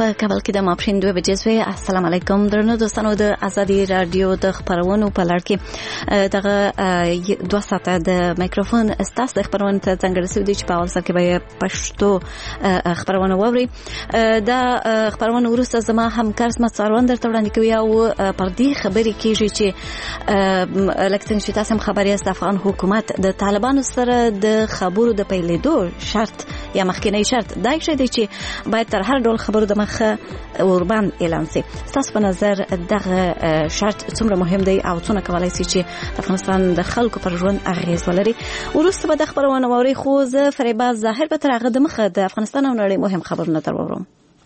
په کابل کې د ماپښین 2 بجې شوې. السلام علیکم درنو دوستانو، د ازادي رادیو د خبرونو په لړ کې دغه 2 ساعته د مایکروفون استاس د خبرونو ته څنګه رسیدي چې په اول سر کې به پښتو خبرونه ووري. دا خبرونه ورسته زما همکار اسمت څاروان درته وړاندې کوي او پر دې خبرې کېږي چې لکه چې تاسو هم خبري است افغان حکومت د طالبانو سره د خبرو د پیلېدو شرط یا مخکینی شرط دا شی دی چې باید تر هر ډول خبرو د مخه اوربان اعلان شي. تاسو په نظر دغه شرط څومره مهم دی او څونه کولای شي چې د افغانستان د خلکو پر ژوند اغیز ولري؟ ورسته به د خبرونه ووري، خو زه فریبا ظاهر به تر هغه د مخه د افغانستان او نړۍ مهم خبرونه درورم.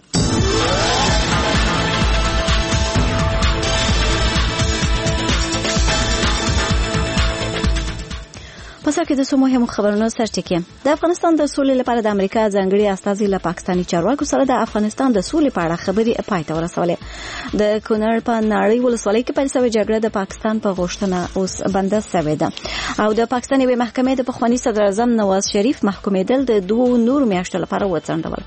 پس کې د مهمو خبرونو سرټکی. د افغانستان د سولې لپاره د امریکا ځانګړي استازي له پاکستاني چارواکو سره د افغانستان د سولې په اړه خبرې پای ته ورسولې. د کونړ په ناړۍ ولسوالۍ کې پیل شوې جګړه د پاکستان په غوښتنه اوس بنده شوې ده او د پاکستان یوې محکمې د پخواني صدر اعظم نواز شریف محکومېدل د 2 نور میاشتو لپاره وڅنډول.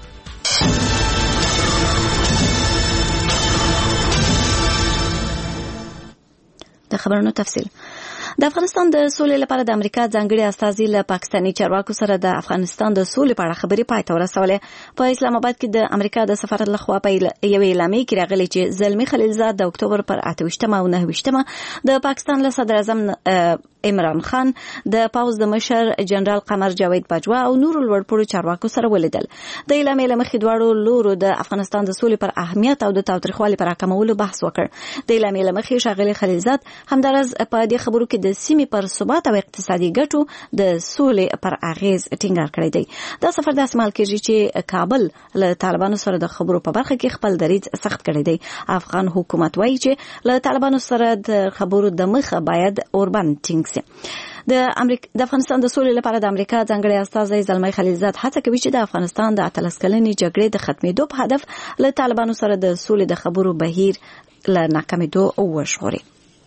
د خبرونو تفصیل. د افغانستان د سولې لپاره د امریکا ځانګړي استازي له پاکستاني چارواکو سره د افغانستان د سولې په اړه خبرې پای ته ورسولې. په اسلام آباد کې د امریکا د سفارت لخوا په یو اعلامیه کې راغلي چې زلمی خلیلزاد د اکتوبر پر 28 او 29 د پاکستان له صدر اعظم عمران خان د پاوز د مشر جنرال قمر جاوید باجوا او نور لوړپوړو چارواکو سره ولیدل. د اعلامیې له مخې دواړو لورو د افغانستان د سولې پر اهمیت او د تاوتریخوالي پر راکمولو بحث وکړ. د اعلامیې له مخې ښاغلي خلیلزاد همدارس په دې خبرو کې د سیمې پر ثبات او اقتصادي ګټو د سولې پر اغیز ټینګار کړی دی. دا سفر د اسمال کېږي چې کابل له طالبانو سره د خبرو په برخه کې خپل دریځ سخت کړی دی. افغان حکومت وایي چې له طالبانو سره د خبرو د مخه باید اوربان ټینګ د افغانستان د سولې لپاره د امریکا ځانګړي استازی زلمی خلیلزاد هڅه کوي چې د افغانستان د 13 کلنې جګړې د ختمېدو په هدف له طالبانو سره د سولې د خبرو بهیر له ناکامېدو وژغوري.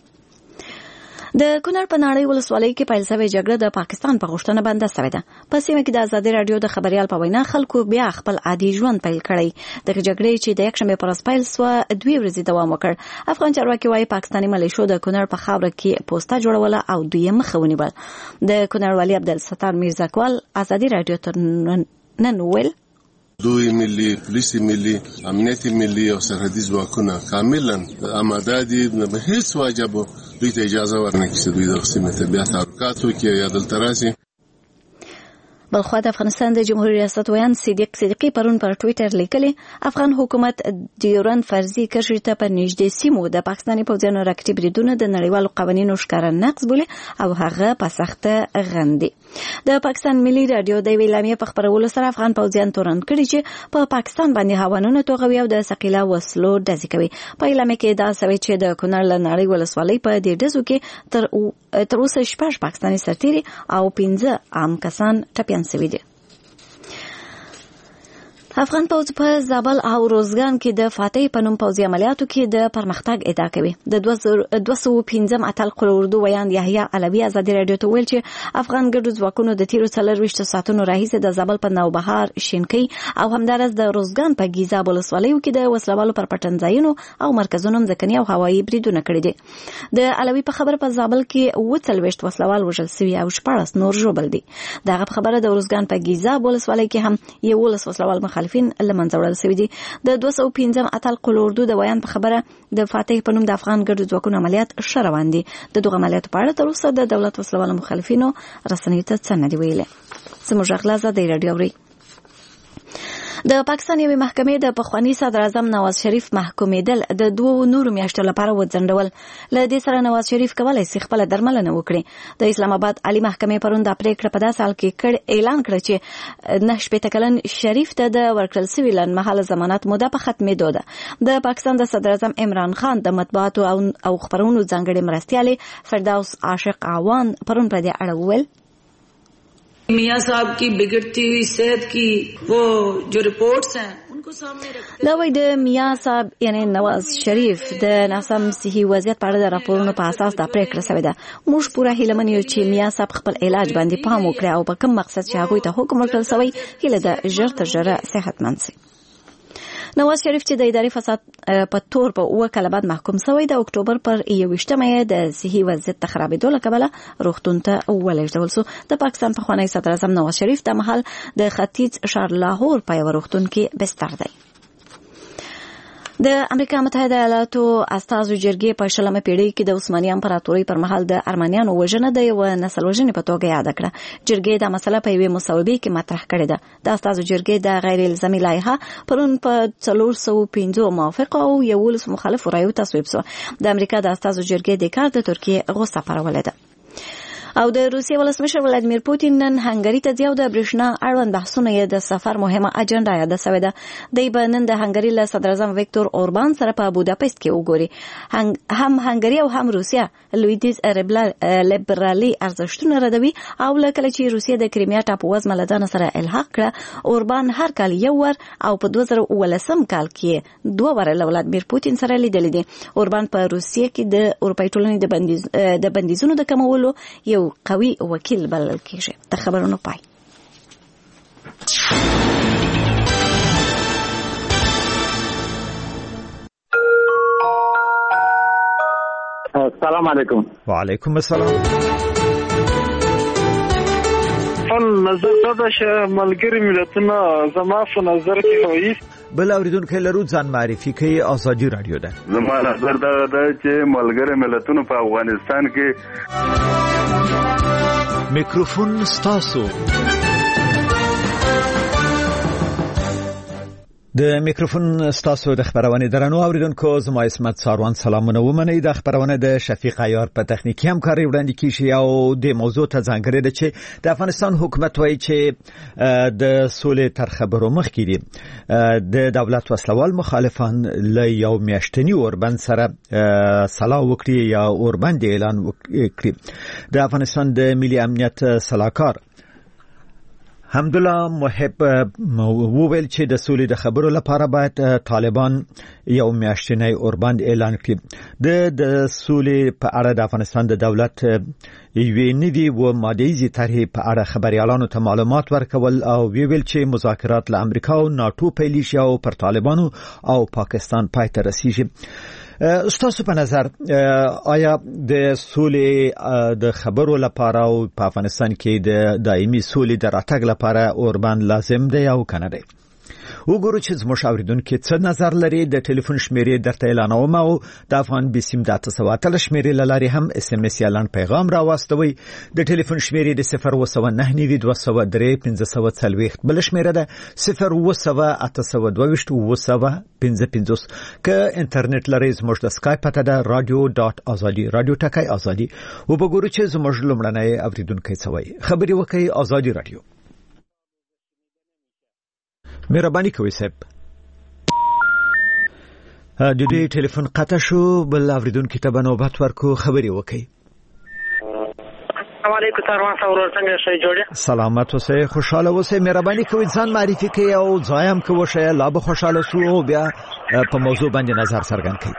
د کونړ په ناړۍ ولسوالۍ کې پیل شوې جګړه د پاکستان په غوښتنه بنده شوې ده. په سیمه کې د ازادي رادیو د خبريال په وینا خلکو بیا خپل عادي ژوند پیل کړی. د جګړې چې د یکشنبه پر ورځ پیل شو 2 ورځې دوام وکړ. افغان چارواکي وايي پاکستاني ملیشو د کونړ په خاوره کې پوسټه جوړوله او دوی مخه ونیول. د کونړ والي عبدالستار میرزاکوال ازادي رادیو ته نن ویل دوی ملي پولیس ملي امنیت ملي او سرحدي ځواکونه کاملا آماده دي. نه هیڅ واجب دوی ته اجازه ورنکړي چې دوی د سیمې ته بیا حرکت وکړي یا دلته راشي. بلخوا د افغانستان د جمهوریت ریاست ویان صدیق صدیقی پرون پر ټویټر لیکلي افغان حکومت ډیورن فرضي کرښې ته په نږدې سیمو د پاکستاني پوځیانو راکټي بریدونه د نړیوالو قوانینو ښکاره نقض بولي او هغه په سخته غندي. د پاکستان ملي رادیو د اعلامیې په خبرولو سره افغان پوځیان تورن کړي چې په پاکستان باندې هوانونه توغوي او د ثقيله وسلو ډزې کوي. په اعلامیې کې دا سوي چې د کونړ له ناړۍ ولسوالۍ په دې ډزو کې تر اوسه 6 پاکستاني سرتیري او 15 عام کسان ټپیان سوي دي. افغان پوځ په زابل او روزګان کې د فاتح په نوم پوځي عملیاتو کې د پرمختګ ادعا کوي. د 215 اتل قل اردو ویان یحیی علوی ازادي رادیو ته ویل چې افغان ګډو ځواکونو د تیرو 24 ساعتونو راهیسې د زابل په نوبهار شینکۍ او همدارس د روزګان په ګیزاب ولسوالیو کې د وسلوالو پر پټنځایونو او مرکزونو ځکني او هوایي بریدونه کړي دي. د علوی په خبره په زابل کې 40 وسلوال وژل شوي او 14 نور ژوبل دي. دغه خبره د روزګان په ګیزاب ولسوالۍ کې هم 11 وسلوال مخالفین لمنځه وړل شوي دي. د 215 اتل قل اردو د ویان په خبره د فاتح په نوم د افغان ګډو ځواکونو عملیات ښه روان دي. د دغه عملیاتو په اړه تر اوسه د دولت وسلوالو مخالفینو رسنیو ته څه نه دي ویلي. زموږ اغلازه د رادیو اوري. د پاکستان یوې محکمې د پخواني صدر اعظم نواز شریف محکومېدل د 2 نورو میاشتو لپاره وځنډول. له دې سره نواز شریف کولای شي خپل درملنه وکړي. د اسلام آباد عالی محکمې پرون د پریکړه په داسې حال کې اعلان کړ چې 9 کلن شریف ته د ورکړل شوی لنډمهاله ضمانت موده په ختمېدو ده. د پاکستان د صدر اعظم عمران خان د مطبوعاتو او خبرونو ځانګړي مرستیالي فردوس عاشق عوان پرون په دې اړه وویل मियां साहब की बिगड़ती हुई सेहत की वो जो रिपोर्ट्स हैं उनको सामने रखते دا وایي د میا صاحب یعنی نواز شریف د ناسم صحي وضعیت په اړه د راپورونو په اساس دا پریکړه شوې ده. موږ پوره هیله من یو چې میا صاحب خپل علاج باندې پام وکړي او په کوم مقصد چې هغه ته حکم ورکړل شوی هیله ده ژر تر ژره صحتمند شي. نواز شریف چې د اداري فساد په تور په 2 کال بعد محکوم شوی د اکتوبر پر 21مه د صحي وضعیت د خرابېدو له کبله روغتون ته ولېږدول شو. د پاکستان پخوانی صدر اعظم نواز شریف د مهال د ختیځ ښار لاهور په یو روغتون کې بستر دی. د امریکا متحده ایالاتو استازو جرګې په 20مه پیړۍ کې د عثماني امپراتورۍ پر مهال د ارمنیانو وژنه د یو نسل وژنې په توګه یاد کړه. جرګې دا مسله په یوې مصوبې کې مطرح کړې ده. د استازو جرګې د غیر الزامي لایحه پرون په 450 موافق او 11 مخالف رایو تصویب شو. د امریکا د استازو جرګې د کار د ترکیه غوسه پارولې ده. او د روسیې ولسمشر ولادیمیر پوتین نن هنګری ته ځي او د برېښنا اړوند بحثونه یې د سفر مهمه اجنډا یاده شوې ده. دی به نن د هنګری له صدر اعظم ویکتور اوربان سره په بوداپست کې وګوري. هم هنګری او هم روسیا لویدیز لیبرالي ارزښتونه ردوي او لکه چې روسیا د کریمیا ټاپووزمه له ځان سره الحاق کړه، اوربان هر کال یو ور او په 2019 کال کې 2 وره له ولادیمیر پوتین سره لیدل دي. اوربان په روسیې کې د اروپای ټولنې د بندیزونو د کمولو یو قوي وکیل بلل کېږي. د خبرونو پای. السلام علیکم. وعلیکم السلام. نظر دا چې ملګری ملتونه زما په نظر کې وایي بل اوریدونکو لرو ځان معرفي کوي. ازادي رادیو ده. زما نظر دا چې ملګری ملتونه په افغانستان کې میکروفون ستاسو. د میکروفون ستاسو د خبرونه درنو اوریدونکو زما اسمت ساروان سلامونه ومنئ. د خبرونه د شفیق عیار په تخنیکی همکاري وړاندې کیږي او د موضوع ته ځانګړی ده چې د افغانستان حکومت وایي چې د سولې تر خبرو مخکې دي د دولت وسلوال مخالفان له یو میاشتنی اوربند سره سلا وکړي یا اوربند اعلان وکړي. د افغانستان د ملي امنیت صلاحکار حمدالله محب وویل چې د سولې د خبرو لپاره باید طالبان یو میاشتنی اوربند اعلان کړي. د سولې په اړه د افغانستان د دولت یوې نوي و ماده‌ایزې طرحې په اړه خبريالانو ته معلومات ورکول او ویل چې مذاکرات له امریکا او ناتو پیل شي او پر طالبانو او پاکستان پای ته رسیږي. ستاسو په نظر آیا د سولې د خبرو لپاره او په افغانستان کې د دایمي سولې د راتګ لپاره اوربند لازم دی او کنه دی؟ وګورو چې زموږ اوریدونکو څه نظر لري. د ټلیفون شمیرې درته اعلانوم او د افغان بسیم د 800 شمیرې لاري هم اس ام اس اعلان پیغام راوستوي. د ټلیفون شمیرې د 01992031540 بل شمیره ده 020822255. که انټرنیټ لري زموږ د اسکایپ پته ده radio.azadi radio ټکای ازادي. وګورو چې زموږ لمړنۍ اوریدونکو څه وایي. خبري وکي ازادي رادیو. مهرباني کوئ صاحب. د دې ټلیفون قطع شو. بل اوریدونکو ته به نوبت ورکو. خبري وکي. السلام علیکم سروان صاحب څنګه شئ جوړه؟ سلامت اوسئ، خوشاله اوسئ. مهرباني کوئ ځان معرفي کړئ او ځایم کوو شئ لا به خوشاله شو او بیا په موضوع باندې نظر څرګند کړئ.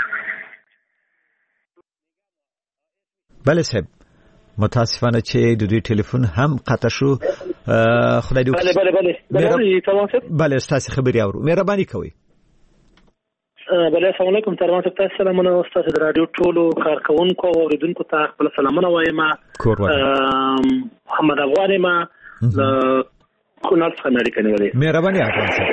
بله صاحب متاسفانه چې د دوی ټلیفون هم قطع شو. خدای دې بله ستاسو خبري اورو. مهرباني کوئ. بله السلام علیکم سروان صاحب، تاسو سلامونه تاسو د رادیو ټولو کارکونکو او اوریدونکو ته خپل سلامونه وایم. محمد افغان ما له کونړ څخه امریکا نیولې. مهرباني افغان صاحب.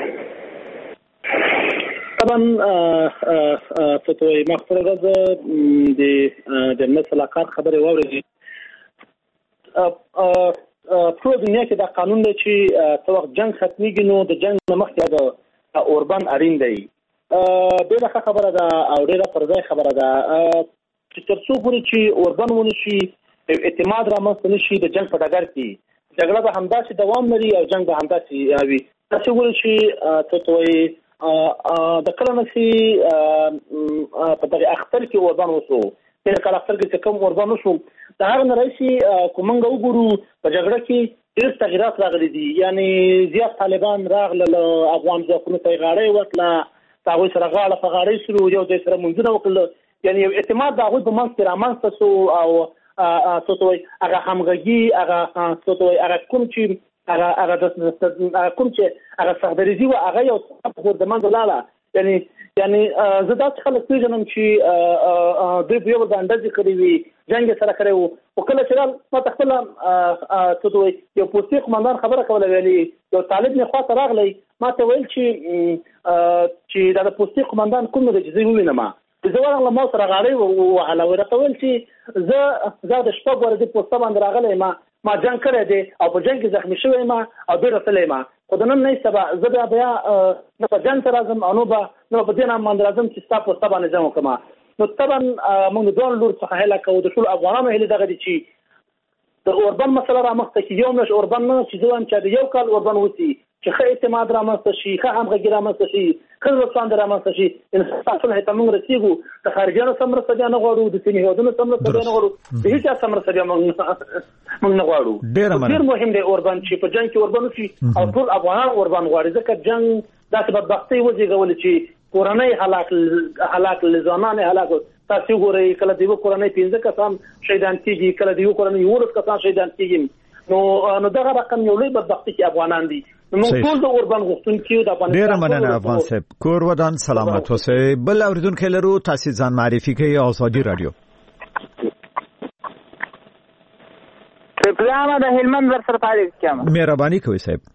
طبعا فتوی مخفرغه د امنیت صلاحکار خبرې واورېدې. په دنیا کې دا قانون دی چې څو وخت جنگ ختمېږي نو د جنگ نه مخکې د اوربند اړین دی. ډېره ښه خبره ده او ډېره پر ځای خبره ده چې تر څو پورې چې اوربند ونه شي اعتماد رامنځته نه شي د جنگ په ډګر کې جګړه به همداسې دوام لري او جنگ به همداسې وي. تاسې وګورئ چې څه ته وایي د کله نه چې په دغه اختر کې اوربند وشو، تېر کال اختر کې چې کوم اوربند وشو د هغه نه راهیسې که موږ وګورو په جګړه کې ډېر تغیرات راغلي دي. یعنې زیات طالبان راغلل، افغان ځواکونو ته یې غاړه وکړه، د هغوی سره غاړه په غاړه شولو، یو ځای سره منځونه وکړل. یعنې یو اعتماد د هغوی په منځ کې رامنځته شو او څه ته وایي هغه همغږي هغه څه ته وایي هغه کوم چې هغه د کوم چې هغه صحدریزي او هغه یو څه د منځ لاله یعنی زه دا خلک پیژنم چې دوی په یو د اندازې کړی وي جنگ سره کړی وو او کله چې ما تخپل څه دوی یو پوستي قومندان خبره کوله ویلي یو طالب نه خاطر راغلی ما ته ویل چې دا پوستي قومندان کوم د جزي وینم زه ورغلم ما سره غاړي او علي ورته ویل چې زه د شپږ ورځې پوسټ باندې راغلی ما جنگ کړی دی او په جنگ کې زخمی شوی ما او ډېر رسلې ما خو د نن نه سبا زه بیا نه په جنگ راځم او نو په دې نام باندې راځم چې تاسو په باندې ځم کوم نو طبعا موږ دوه لور څخه هله کوو د ټول افغانانو هله دغه دي چې د اوربان مسله را مخته کې یو نش اوربان نه چې ځوان چې یو کال اوربان وسی چې خې اعتماد را مخته شي خې همغږي را مخته شي خې وساند را مخته شي ان تاسو له تمون رسیدو د خارجانو سمره سبیا نه غواړو د سیمې هودونو سمره سبیا نه غواړو د هیڅ سمره سبیا موږ نه غواړو ډیر مهم دی اوربان چې په جنگ کې اوربان شي او ټول افغانان اوربان غواړي ځکه جنگ داسې بدبختي وځيږي چې کورنۍ هلاک لزانان هلاک تاسو ګورئ کله دیو کورنۍ 15 کسان شهیدان کیږي کله دیو کورنۍ 10 کسان شهیدان کیږي نو دغه رقم یو لوی بدبختي کې افغانان دي نو ټول د اوربان غوښتونکو د افغانستان ډیر مننه افغان صاحب کور ودان سلامت اوسئ بل اوریدونکو لرو تاسو ځان معرفي کوي ازادي رادیو پلان د هلمند ور سره تعریف کوم مهرباني کوي صاحب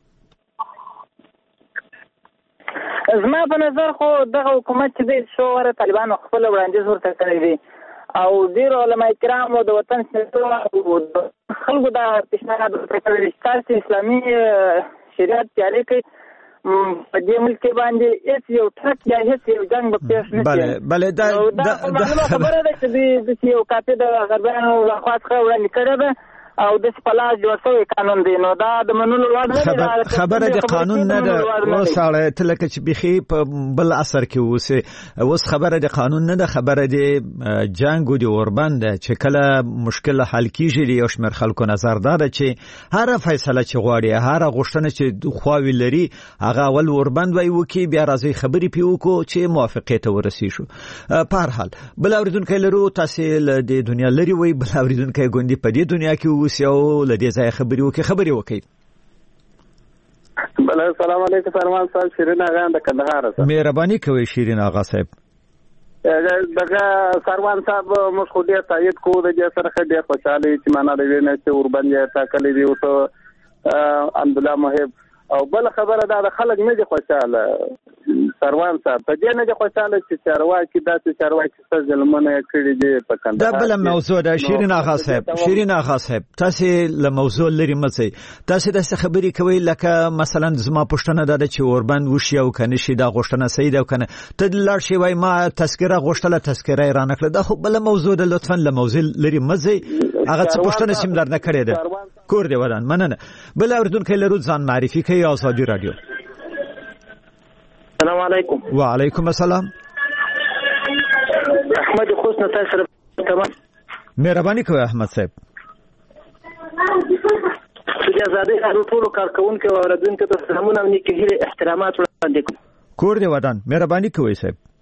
زما په نظر خو دغه حکومت چې د شوره طالبانو خپل وړاندیز ورته کړی دی او ډیر علماء کرام او د وطن سره خلکو دا پیشنهاد وکړي چې اسلامي شریعت جاری کړي په دې ملک باندې هیڅ یو ټرک یا هیڅ یو جنگ به پیښ نه شي بله دا خبره ده چې د یو کاپي د غربیانو لخوا څخه وړاندې کړی ده او د سپلاس جوړ شوی قانون دی نو دا د منلو وړ نه خبره د قانون نه ده او ساړه تلکه چې بخي په بل اثر کې وسه اوس خبره د قانون نه ده خبره د جنگ او د اوربان ده چې کله مشکل حل کیږي یو شمېر خلکو نظر ده چې هر فیصله چې غواړي هر غوښتنه چې خواوی لري هغه ول اوربان وای وکي بیا راځي خبري پیوکو چې موافقه ته ورسی شو په هر حال بل اوریدونکو لرو تاسو د دنیا لري وای بل اوریدونکو ګوندې په دې دنیا کې وسیو لدې ځای خبري وکي بل السلام علیکم فرمان صاحب شیرین آغا د کندهار سره مهرباني کوي شیرین آغا صاحب دغه سروان صاحب موږ خو ډیر تایید کوو د دې سره ډیر خوشاله چې معنا دی نه چې اوربان یې ټاکلې دی او ته الحمدلله محب او بل خبره دا د خلک نه دي خوشاله سروان صاحب په دې نه دي خوشاله چې چارواکي داسې چارواکي څه ظلمونه کړی دي په کندهار دا بل موضوع ده شیرین آغا صاحب تاسو له موضوع لري مڅي تاسو د خبري کوي لکه مثلا زما پښتنه ده چې اوربان وشي او کنه شي دا غوښتنه صحیح ده کنه ته لار شي وای ما تذکره غوښتله تذکره ایران کړه دا خو بل موضوع ده لطفا له موضوع لري مڅي هغه څه پښتنه سیم در نه کړی ده کور دی ودان مننه بل اوریدونکو لرو ځان معرفي کوي ازادي رادیو السلام علیکم وعلیکم السلام احمد خوشنه تاسو تمام مهرباني کوي احمد صاحب چې آزادي ټول کارکونکو او اوریدونکو ته سلامونه او نیکه احترامات وړاندې کوم کور دی ودان مهرباني کوي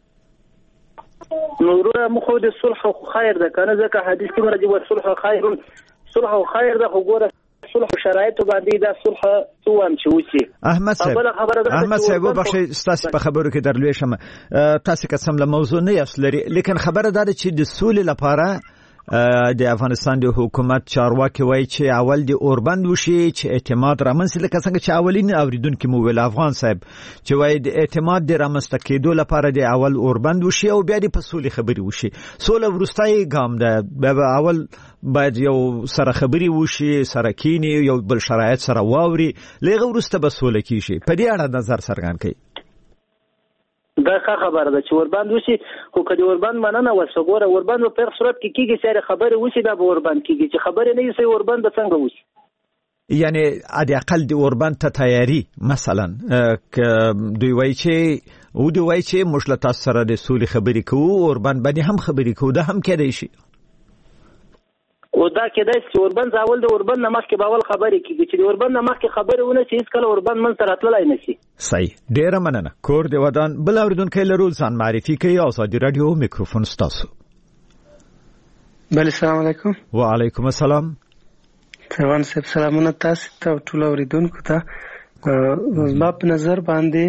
صاحب نور مخو د صلح او خیر ده کنه ځکه حدیث کې مرجو صلح او خیر ده وګوره صلح شرایط باندې دا صلح توام چې وسی احمد صاحب وبخښئ تاسو په خبرو کې درلوي شم تاسو قسم له موضوع نه یاسلري لیکن خبره ده چې د سولې لپاره د افغانستان د حکومت چارواکي وایي چې اول د اوربند وشي چې اعتماد رامنځته لکه څنګه چې اولین اوریدونکو مو ویل افغان صاحب چې وایي د اعتماد د رامنځته کېدو لپاره د اول اوربند وشي او بیا د پسولي خبري وشي سوله ورستای ګام ده اول باید یو سره خبري وشي سره کینی یو بل شرایط سره واوري لغه ورسته بسوله کیږي په دې اړه نظر څرګند کړئ دا خبره ده چې اوربند وشي خو کله اوربند مننه وسګوره اوربند په هر صورت کې کیږي چې خبره وشي دا به اوربند کیږي چې خبره نه وي اوربند څنګه وشي یعنی ادي اقل د اوربند ته تیاری مثلا دوی وایي چې مشلت سره د سولې خبري کوو اوربند باندې هم خبري کوو دا هم کېدای شي او دا کېدای چې اوربند اول د اوربند نمخ کې باول خبرې کیږي چې د اوربند نمخ کې خبرې ونه شي هیڅ کله اوربند من سره تللای نشي صحیح ډیره مننه کور دی ودان بل اوریدونکو لرو ځان معرفي کوي ازادي رادیو میکروفون ستاسو بل السلام علیکم وعلیکم السلام روان صاحب سلامونه تاسو ته ټول اوریدونکو ته. ما په نظر باندې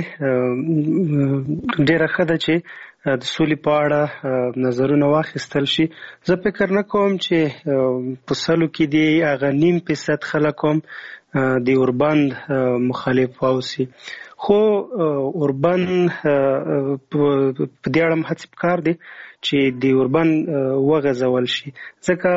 ډیره ښه ده چې د سولې په اړه نظرونه واخیستل شي. زه فکر نه کوم چې په سلو کې دی هغه 9% خلک هم د اوربند مخالف اوسي، خو اوربند په دې اړه هڅې پکار دي چې د اوربند وغځول شي. ځکه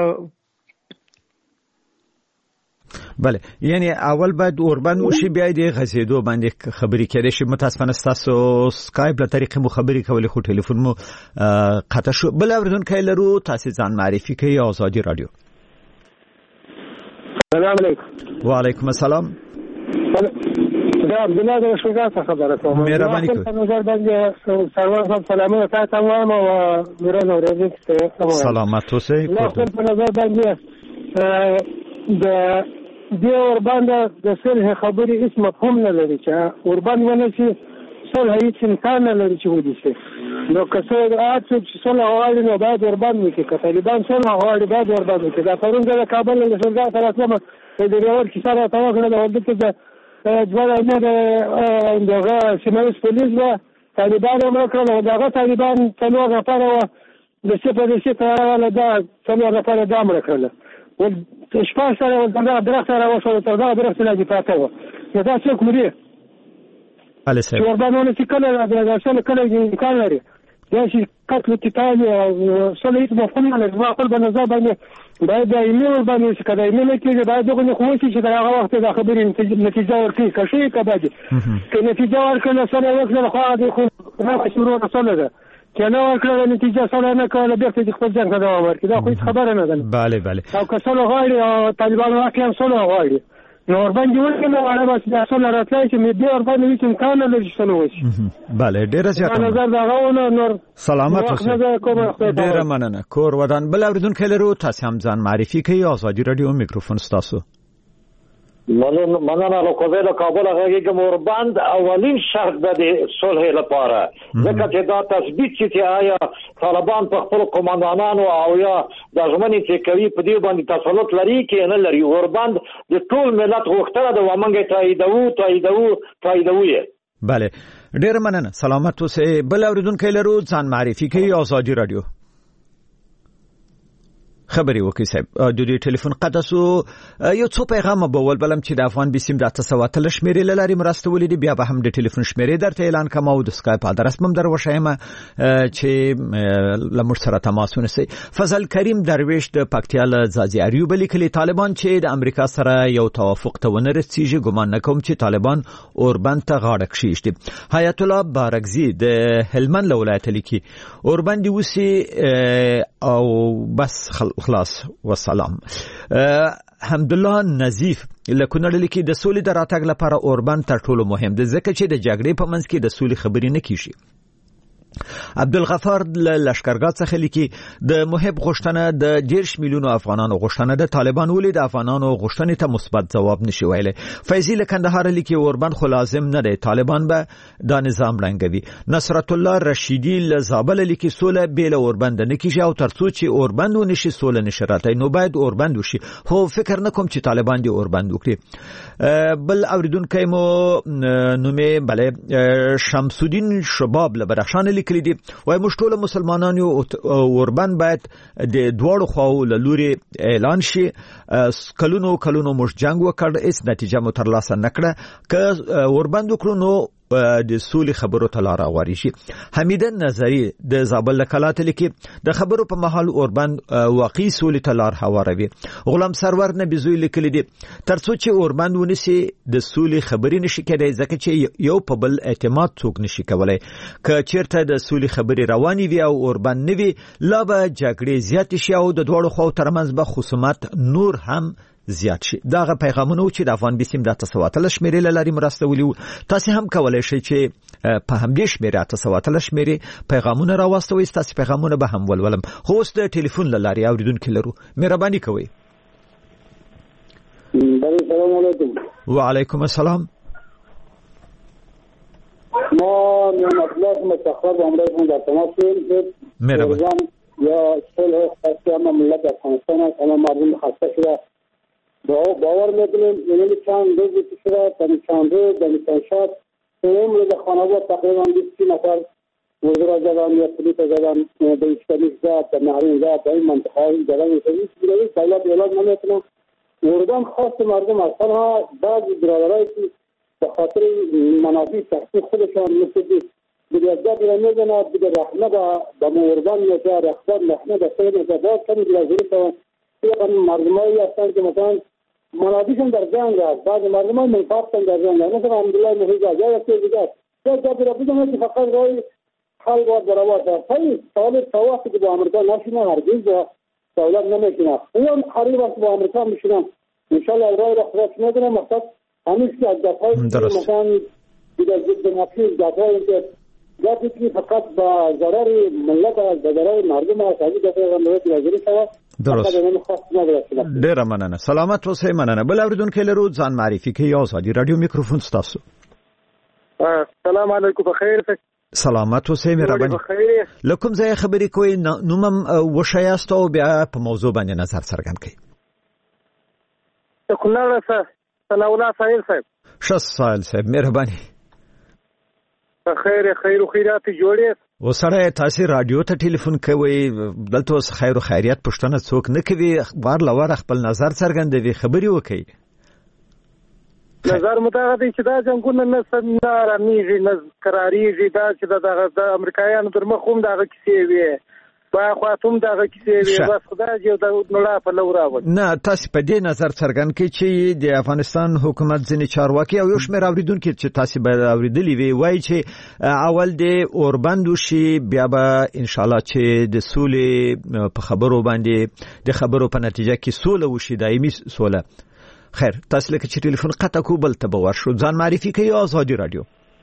بله، یعنی اول باید اوربند وشي بیا د غزیدو باندې خبرې کېدې شي. متاسفانه تاسو سکایپ له طریقې مو خبرې کولې خو ټلیفون مو قطع شو. بل اوریدونکو لرو، تاسو ځان معرفي کړئ. آزادي رادیو. سلام علیکم. وعلیکم السلام. دا عبدالله د شوګا څخه خبره کوم. مهرباني کوئ. په نظر باندې سروان صاحب سلامونه تاسو وایم او میران اورېدونکو ته سلامات اوسئ. په نظر باندې د دې اوربند د صلح خبرې هیڅ مفهوم نه لري چې اوربند ونه شي صلح هیڅ امکان نه لري چې ودی شي. نو که څه چې صلح غواړي نو باید اوربند وکړي، که طالبان صلح غواړي باید اوربند وکړي. دا پرون د کابل له شوګا سره کوم د ریاض کیسه را تاوکړه د ولدت د ځوړا نه دغه سیمایي پولیس و طالبان هم کړل او دغه طالبان څلور نفر و د سپه ولا دا څلور نفر د امر کړل او شپه سره دا درخت سره وشو تر دا درخت نه دی پاتې و. دا څوک مري علي سره وربانونه چې کله دا څل کله امکان لري دا چې قتل قتال او صلیت مفهوم نه لري. خپل بنظر باندې باید د ایمیل باندې چې کله ایمیل کې باید دغه خو چې دا هغه وخت د خبرې نتیجه ورکړي کښې کباجي که نتیجه ورکړه سره وکړه خو د خو راځي شروع رسول ده کنه ورکړه نتیجه سره نه کوله بیا چې خپل ځان ته دوام ورکړي. دا خو هیڅ خبره نه ده. bale bale او که څلو غواړي او طالبان واقعا څلو غواړي نو ورباندې وکړه وړه بس دا څلو راتلای چې مې دې ورباندې هیڅ امکان نه لري څلو وشي. bale ډیره زیاته نظر دا غوونه نور سلامات اوسئ. ډیره مننه. کور ودان. بل اوریدونکو لرو، تاسو هم ځان معرفي کړئ. آزادي رادیو میکروفون تاسو. مننه له کوزه کابل هغه کې اوربند اولین شرط د صلح لپاره ځکه چې دا تثبیت چې آیا طالبان په خپل قوماندانانو او یا د ژمنې چې کوي په دې باندې تسلط لري کې نه لري. اوربند د ټول ملت غوښتنه د ومنګ تاییدوي. bale ډیره مننه. سلامات اوسئ. بل اوریدونکو لرو، ځان معرفي کړئ. آزادي رادیو. خبري وکي صاحب د دې ټلیفون قطع سو. یو څو پیغام به ول بلم چې د افغان بسیم د 900 شمیرې لاري مرسته ولې بیا به هم د ټلیفون شمیرې درته اعلان کوم او د سکایپ ادرس مم در وشایم چې لمر سره تماس ونیسي. فضل کریم درویش د پکتیا له ځاځي اریوب لیکلي طالبان چې د امریکا سره یو توافق ته ونه رسیږي، ګمان نکوم چې طالبان اوربند ته غاړه کښیږي. حیات الله بارکزی د هلمند ولایت لیکي اوربند وسی او بس خلاص والسلام. حمدالله نظیف لکونړ لیکي د سولې د راتګ لپاره اوربند تر ټولو مهم دی ځکه چې د جګړې په منځ کې د سولې خبرې نه کیږي. عبدالغفار لشکرګاه څخه لیکي د محب غوښتنه د 10 میلیونو افغانانو غوښتنه د طالبان ولې د افغانانو غوښتنې ته مثبت جواب نشي ویلي. فیضی لکندهار لیکي اوربند خو لازم نه دی، طالبان به دا نظام رنګوي. نصرت الله رشیدی لزابل لیکي سوله بیل اوربند نه کیږي او ترڅو چې اوربند ونشي سوله نشي راځي نو باید اوربند وشي. خو فکر نکوم چې طالبان دی اوربند وکړي. بل اوریدونکو مو نومې bale شمسودین شباب لبرخشان کلی دی وای موږ ټول مسلمانان یو اوربند باید د دوړو خواو له لوري اعلان شي. کلونو موږ جنگ وکړ، هیڅ نتیجه مو ترلاسه نکړه. که اوربند وکړو نو د سولې خبرو ته لار هواري. حمیده نظری د زابل کلات لیکي د خبرو په محل اوربند واقعي سولې ته لار هواروي. غلام سرور نبی زوی لیکلی دی ترڅو چې اوربند ونیسي د سولې خبرې نشي کېدای ځکه چې یو په بل اعتماد څوک نشي کولای. که چیرته د سولې خبرې رواني وي او اوربند نه وي لا به جګړې زیات شي او د دوړو خو ترمنځ به خصومت نور هم زیات شي. داغه پیغامونه چې د افغان بسیم د 900 شمیرې لاري مرسته ولیو. تاسو هم کولای شئ چې په همدې شمیرې 900 شمیرې پیغامونه راوستوي. تاسو پیغامونه به هم ولولم. خو اوس د ټلیفون لاري اوریدونکو لرو، مهرباني کوئ. السلام علیکم. وعلیکم السلام. ما مطلب متخصص امروز در تماس هستم. مهربان یا صلح خاصی مملکت افغانستان است، اما مردم خسته شده باور میکنیم یعنی چند روزی پیش را دانشانشاد عمر خانواده تقریبا 20 نفر وزرا زدن یا پلیس زدن به اسلامی زد به نهرین زد به این منطقه های زدن این دولت اعلام نمیکنه. اردن خواست مردم اصلا بعضی برادرایی که به خاطر منافع شخصی خودشان مثل بی‌عدد میزنه دیگه رحمه به اردن میشه رحمه به خیر میشه باز کمی گرازوری شدن این مردمایی هستن که مثلا منافعشون در جنگ هست بعضی مردمای منفعتشون در جنگ هست مثلا عبدالله محیزه یا یکی دیگه جا بگم که فقط رای حال باید برابر دار سال توافقی که با امریکا نشینه هرگز دولت نمیکنه اون قریب است با امریکا میشینم انشالله رای را خلاص میکنه مقصد همیشه که از دفعه مثلا دیگر ضد نفسی دفعه که جاتی که فقط با ضرر ملت است با ضرر مردم است همی دفعه غمرات وزیری شود درست ډیره مننه سلامت اوسئ مننه بل اوریدونکو لرو ځان معرفي کوي ازادي رادیو میکروفون ستاسو السلام علیکم بخیر سلامت اوسئ مهرباني لکم ځای خبرې کوي نومم وشایاست او بیا په موضوع باندې نظر څرګند کړئ کونړ څخه ثناء الله ساحل صاحب ښه ساحل صاحب مهرباني خیر او خیرات جوړې وسره تاسو رادیو ته ټلیفون کوي دلته اوس خیر او خیریت پښتنه څوک نه کوي بار لور خپل نظر څرګندوي خبري وکړي نظر متغدي چې دا څنګه نه سنار میږي نه قراریږي دا چې د امریکایانو تر مخ هم دا کیسې وي با خاطوم دا کیسې وي بس خدای دې دا نولا په لورا و نه تاسو په دې نظر څرګند کړئ چې د افغانستان حکومت ځنې چارواکي او یو شمېر اوریدونکو چې تاسو به اوریدلی وي وایي چې اول د اوربند وشي بیا به ان شاء الله چې د سولې په خبرو باندې د خبرو په نتیجه کې سوله وشي دایمي سوله خیر تاسو لکه چې ټلیفون قطع کو بل ته به ورشو ځان معرفي کوي ازادي رادیو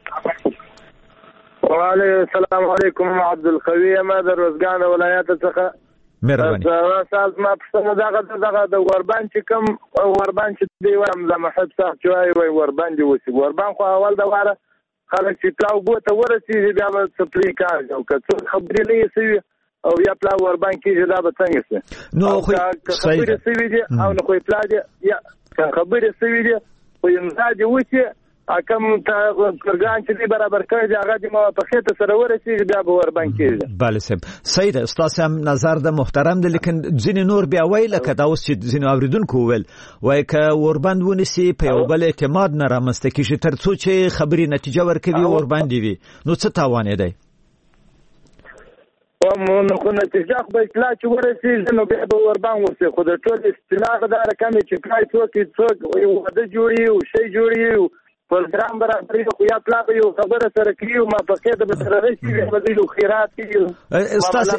وعليكم السلام عليكم عبد القوي ما در روزګان ولایت څخه مهرباني تاسو ما پښتنه دغه د وربان چې کوم وربان چې دی وایم د محب صاحب چې وای وربان دی وسی وربان خو اول د واره خلک چې پلاو بوته ورسیږي بیا به سپری کار او که څه خبرې نه یې او یا پلاو وربان کې دا به څنګه سي نو خو خبرې سوي دي او نو خو پلا دي یا خبرې سوي دي خو امزاد وسی اکم ته ورګان چې برابر کړی هغه د موافقت سره ورسیږي بیا به وربان کېږي بله صاحب صحیح ده ستاسو هم نظر د محترم دی لیکن ځینې نور بیا وایي لکه دا اوس چې ځینې اوریدونکو وویل وایي که وربند ونیسي په یو بل اعتماد نه رامنځته کېږي تر څو چې خبرې نتیجه ورکوي ورباندې وي نو څه تاوان یې دی نو خو نتیجه خو به اطلاع چې ورسېږي نو بیا به وربان وسي خو د ټول اصطلاح دا رقم چې کای څوک واده جوړي او شی جوړي پروګرام برابرې خو یا پلا یو خبره سره کیو ما پکې د بسره شي به د خیرات کیو استاسه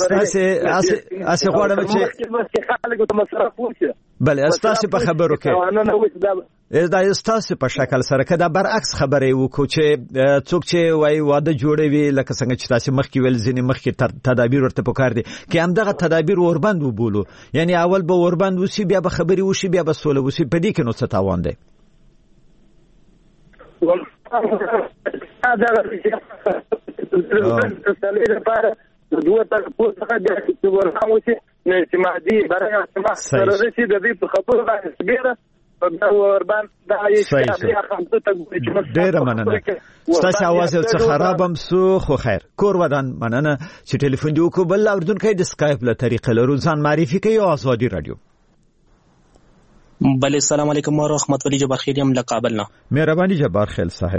غواړم چې خلکو ته مصرف وشي بله استاسه په خبرو کې دا استاسه په شکل سره کدا برعکس خبره وکړو چې څوک چې وای واده جوړوي لکه څنګه چې تاسو مخکې ول ځینې مخکې تدابیر ورته پکار دي کې همدغه تدابیر وربند وبولو یعنی اول به وربند وسی بیا به خبري وشي بیا به سوله وسی په دې کې نو څه تاوان دی دوه تر پوسټه د ورهاوسي اعتمادي برای اعتماد سره رسید د دې خبرو باندې سپیره په وربان دا یې ډېر مننه ستاسو आवाज څه خرابم سو خو خیر کور ودان مننه چې ټلیفون دی وکړ بل اوردونکو د اسکایپ له طریقې لرو ځان معرفي کوي ازادي رادیو بله السلام علیکم و رحمت الله جبار خیل یم لقابل نه مهرباني جبار خیل صاحب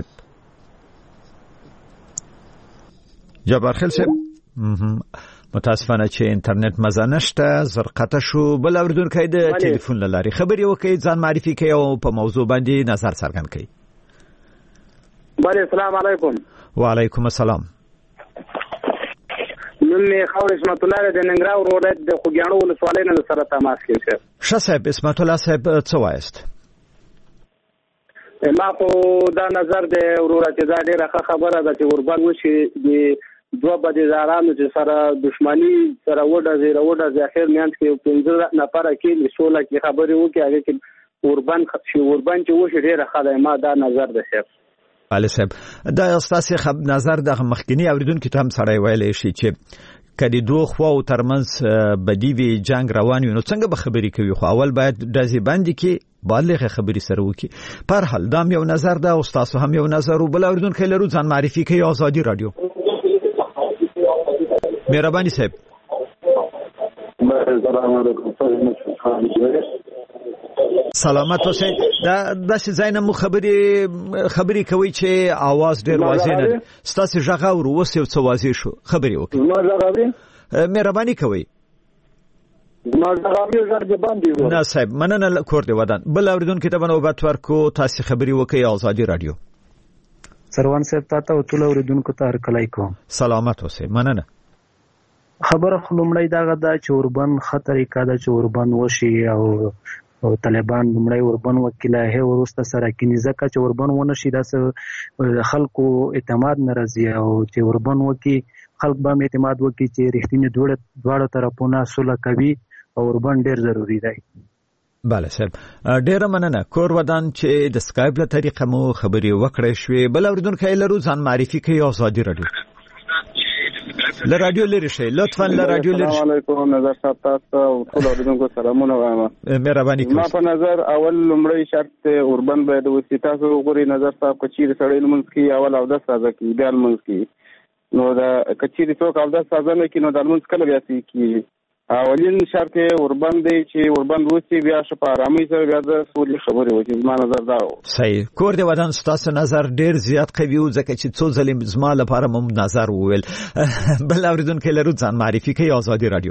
جبار خیل صاحب متاسفانه چې انټرنیټ مزه نشته زرقته شو بل اوردونکو د ټلیفون لاري خبري وکړي ځان معرفي کوي او په موضوع باندې نظر څرګند کړي بله السلام علیکم وعلیکم السلام نن خاور اسمت الله د ننګرهار ولایت د خوګیاڼو ولسوالۍ نه سره تماس کې شه صاحب اسمت الله صاحب څه وایست ما خو دا نظر د وروره چې دا ډیره خبره ده چې وربان وشي د دوه بدیدارانو چې سره دښمنی سره وډه اخر میانس کې 15 نفر کې سوله کې خبرې وکړي هغه کې وربان چې وشي ډیره خدای ما دا نظر ده شه علي صاحب دا استاسي نظر د مخکنی اوریدونکو ته هم سره ویلې شي چې کدي دوه خو ترمنځ بدی وی جنگ روان وي نو څنګه به خبري کوي خو اول باید دازي باندې کې بالغه خبري سره وکي پر حال دام یو نظر ده او تاسو هم یو نظر او بل اوریدونکو لرو ځان معرفي کوي آزادي رادیو مهرباني صاحب سلامت اوسئ دا چې زاینه مو خبري کوي چې आवाज ډیر واضح نه ستاسو ژغه او وسه څه واضح شو خبري وکړئ مهرباني کوي نه صاحب مننه کور دی ودان بل اوریدونکو ته نوبت ورکو تاسو خبري وکړئ آزادي رادیو سروان صاحب تاسو او ټول اوریدونکو ته هرکلی کوم سلامت اوسئ مننه خبره خلومړی دغه د چوربن خطرې کاده چوربن وشي او طالبان لمړی اوربن وکیله ورسته سره کینی ځکه چې اوربن ونه شي د خلکو اعتماد ناراضي او چې اوربن وکي خلک به اعتماد وکي چې رښتینی دواړو طرفونه صلح کوي او اوربن ډیر ضروری دی بله صاحب ډیر مننه کور ودان چې د سکایپ له طریقه مو خبري وکړې شوې بل اوریدونکو لرو ځان معرفي کوي آزادي رادیو له رادیو لري شي لطفا له رادیو لري السلام علیکم نظر صاحب تاسو او ټول اوریدونکو سلامونه وایم مهرباني کوئ ما په نظر اول لمړی شرط اوربن باید وسی تاسو وګورئ نظر صاحب کچیر سړی لمونځ کی اول او د ساده کی بیا لمونځ کی نو دا کچیر څوک او د ساده نه کی نو د لمونځ کله بیا سی کی اولین شرط اوربن دی چې اوربن وسی بیا شپ آرامي سره بیا د سولې خبرې وکړي زما نظر دا صحیح کور دی ودان ستاسو نظر ډیر زیات قوي او ځکه چې څو ځلې زما لپاره مم نظر وویل بل اوریدونکو لرو ځان معرفي کوي آزادي رادیو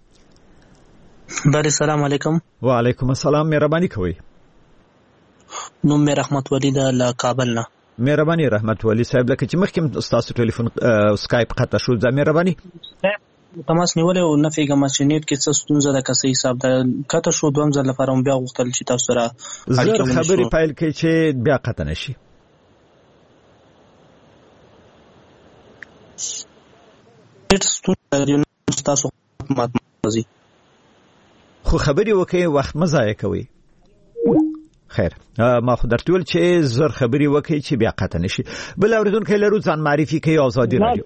بله سلام علیکم وعلیکم السلام مهرباني کوي نوم مې رحمت ولی ده له کابل نه مهرباني رحمت ولی صاحب لکه چې مخکې تاسو ټلیفون سکایپ قطع شو ځا مهرباني تماس نیولې او نه فیګم چې نیټ کې څه ستونزه ده که صحیح حساب ده کته شو دوم ځل لپاره بیا غوښتل چې تاسو سره زر خبري فایل کې چې بیا قطع نشي تاسو خو خبري وکي وخت مزایه کوي خیر ما خو درتول چې زر خبري وکي چې بیا قطع نشي بل اوریدونکو لرو ځان معرفي کوي آزادي رادیو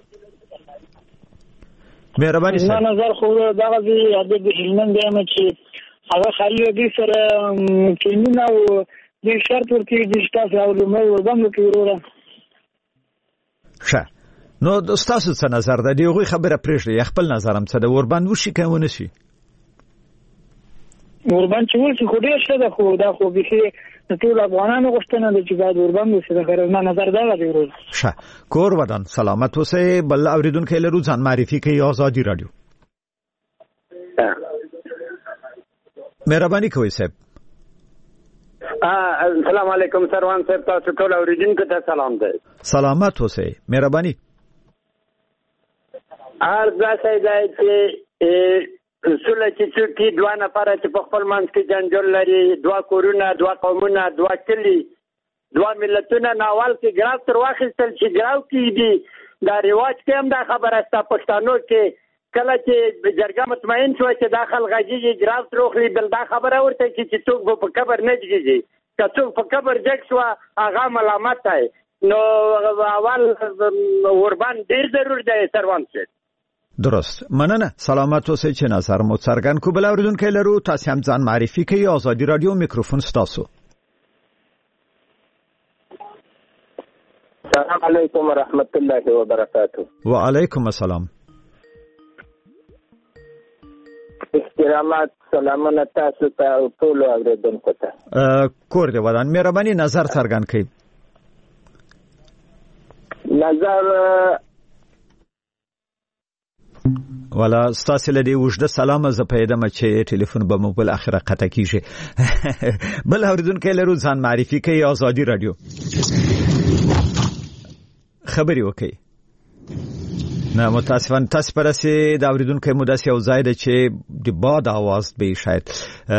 مهرباني صاحب نظر خو دغه دی د هلمند دی چې هغه خالي دي سره کینونه او د شرط ورته د تاسو او نو باندې کیروره ښه نو تاسو څه نظر ده دی غوي خبره پرېږدي خپل نظر هم څه ده وربان وشي کوي شي وربان چې ورسې خو ډیر شه ده خو دا خو به ټول افغانانو غوښتنه ده چې باید وربان وشي د غرض نظر دا دی ورو ښه کور ودان سلامت اوسئ بل اوریدونکو لرو ځان معرفي کوي آزادي رادیو مهرباني کوئ صاحب السلام علیکم سروان صاحب تاسو ټول اوریدونکو ته سلام دی سلامت اوسئ مهرباني ارزه سیدای چې سوله چې څوکي دوه نفره چې په خپل منځ کې جنجال لري دوه کورونه دوه قومونه دوه کلي دوه ملتونه ناول کې ګراف تر واخیستل چې ګراف کې دي دا رواج کې هم دا خبره ستا پښتنو کې کله چې جرګه مطمئن شو چې داخل غږیږي ګراف تر خپل بل دا خبره ورته چې څوک په قبر نه دیږي که څوک په قبر جګ شو هغه ملامت دی نو اول وربان ډیر ضرور دی سروان صاحب درست مننه سلامت اوسئ چې نظر مو څرګند کو بل اوریدونکو لرو تاسو هم ځان معرفي کوي آزادي رادیو میکروفون ستاسو السلام علیکم ورحمت الله وبرکاته وعلیکم السلام استرامات سلامونه تاسو ته ټول اوریدونکو ته کور دی ودان مهرباني نظر څرګند کړئ نظر ولا ستاسو له دې وجده سلام ز پیدا چې ټلیفون به مو بل اخره قطع کیږي بل اوریدونکو لرو ځان معرفي کوي آزادي رادیو خبري وکي نه متاسفانه تاسو پرسه د اوریدونکو مداسي او زائد چې د باد आवाज به شاید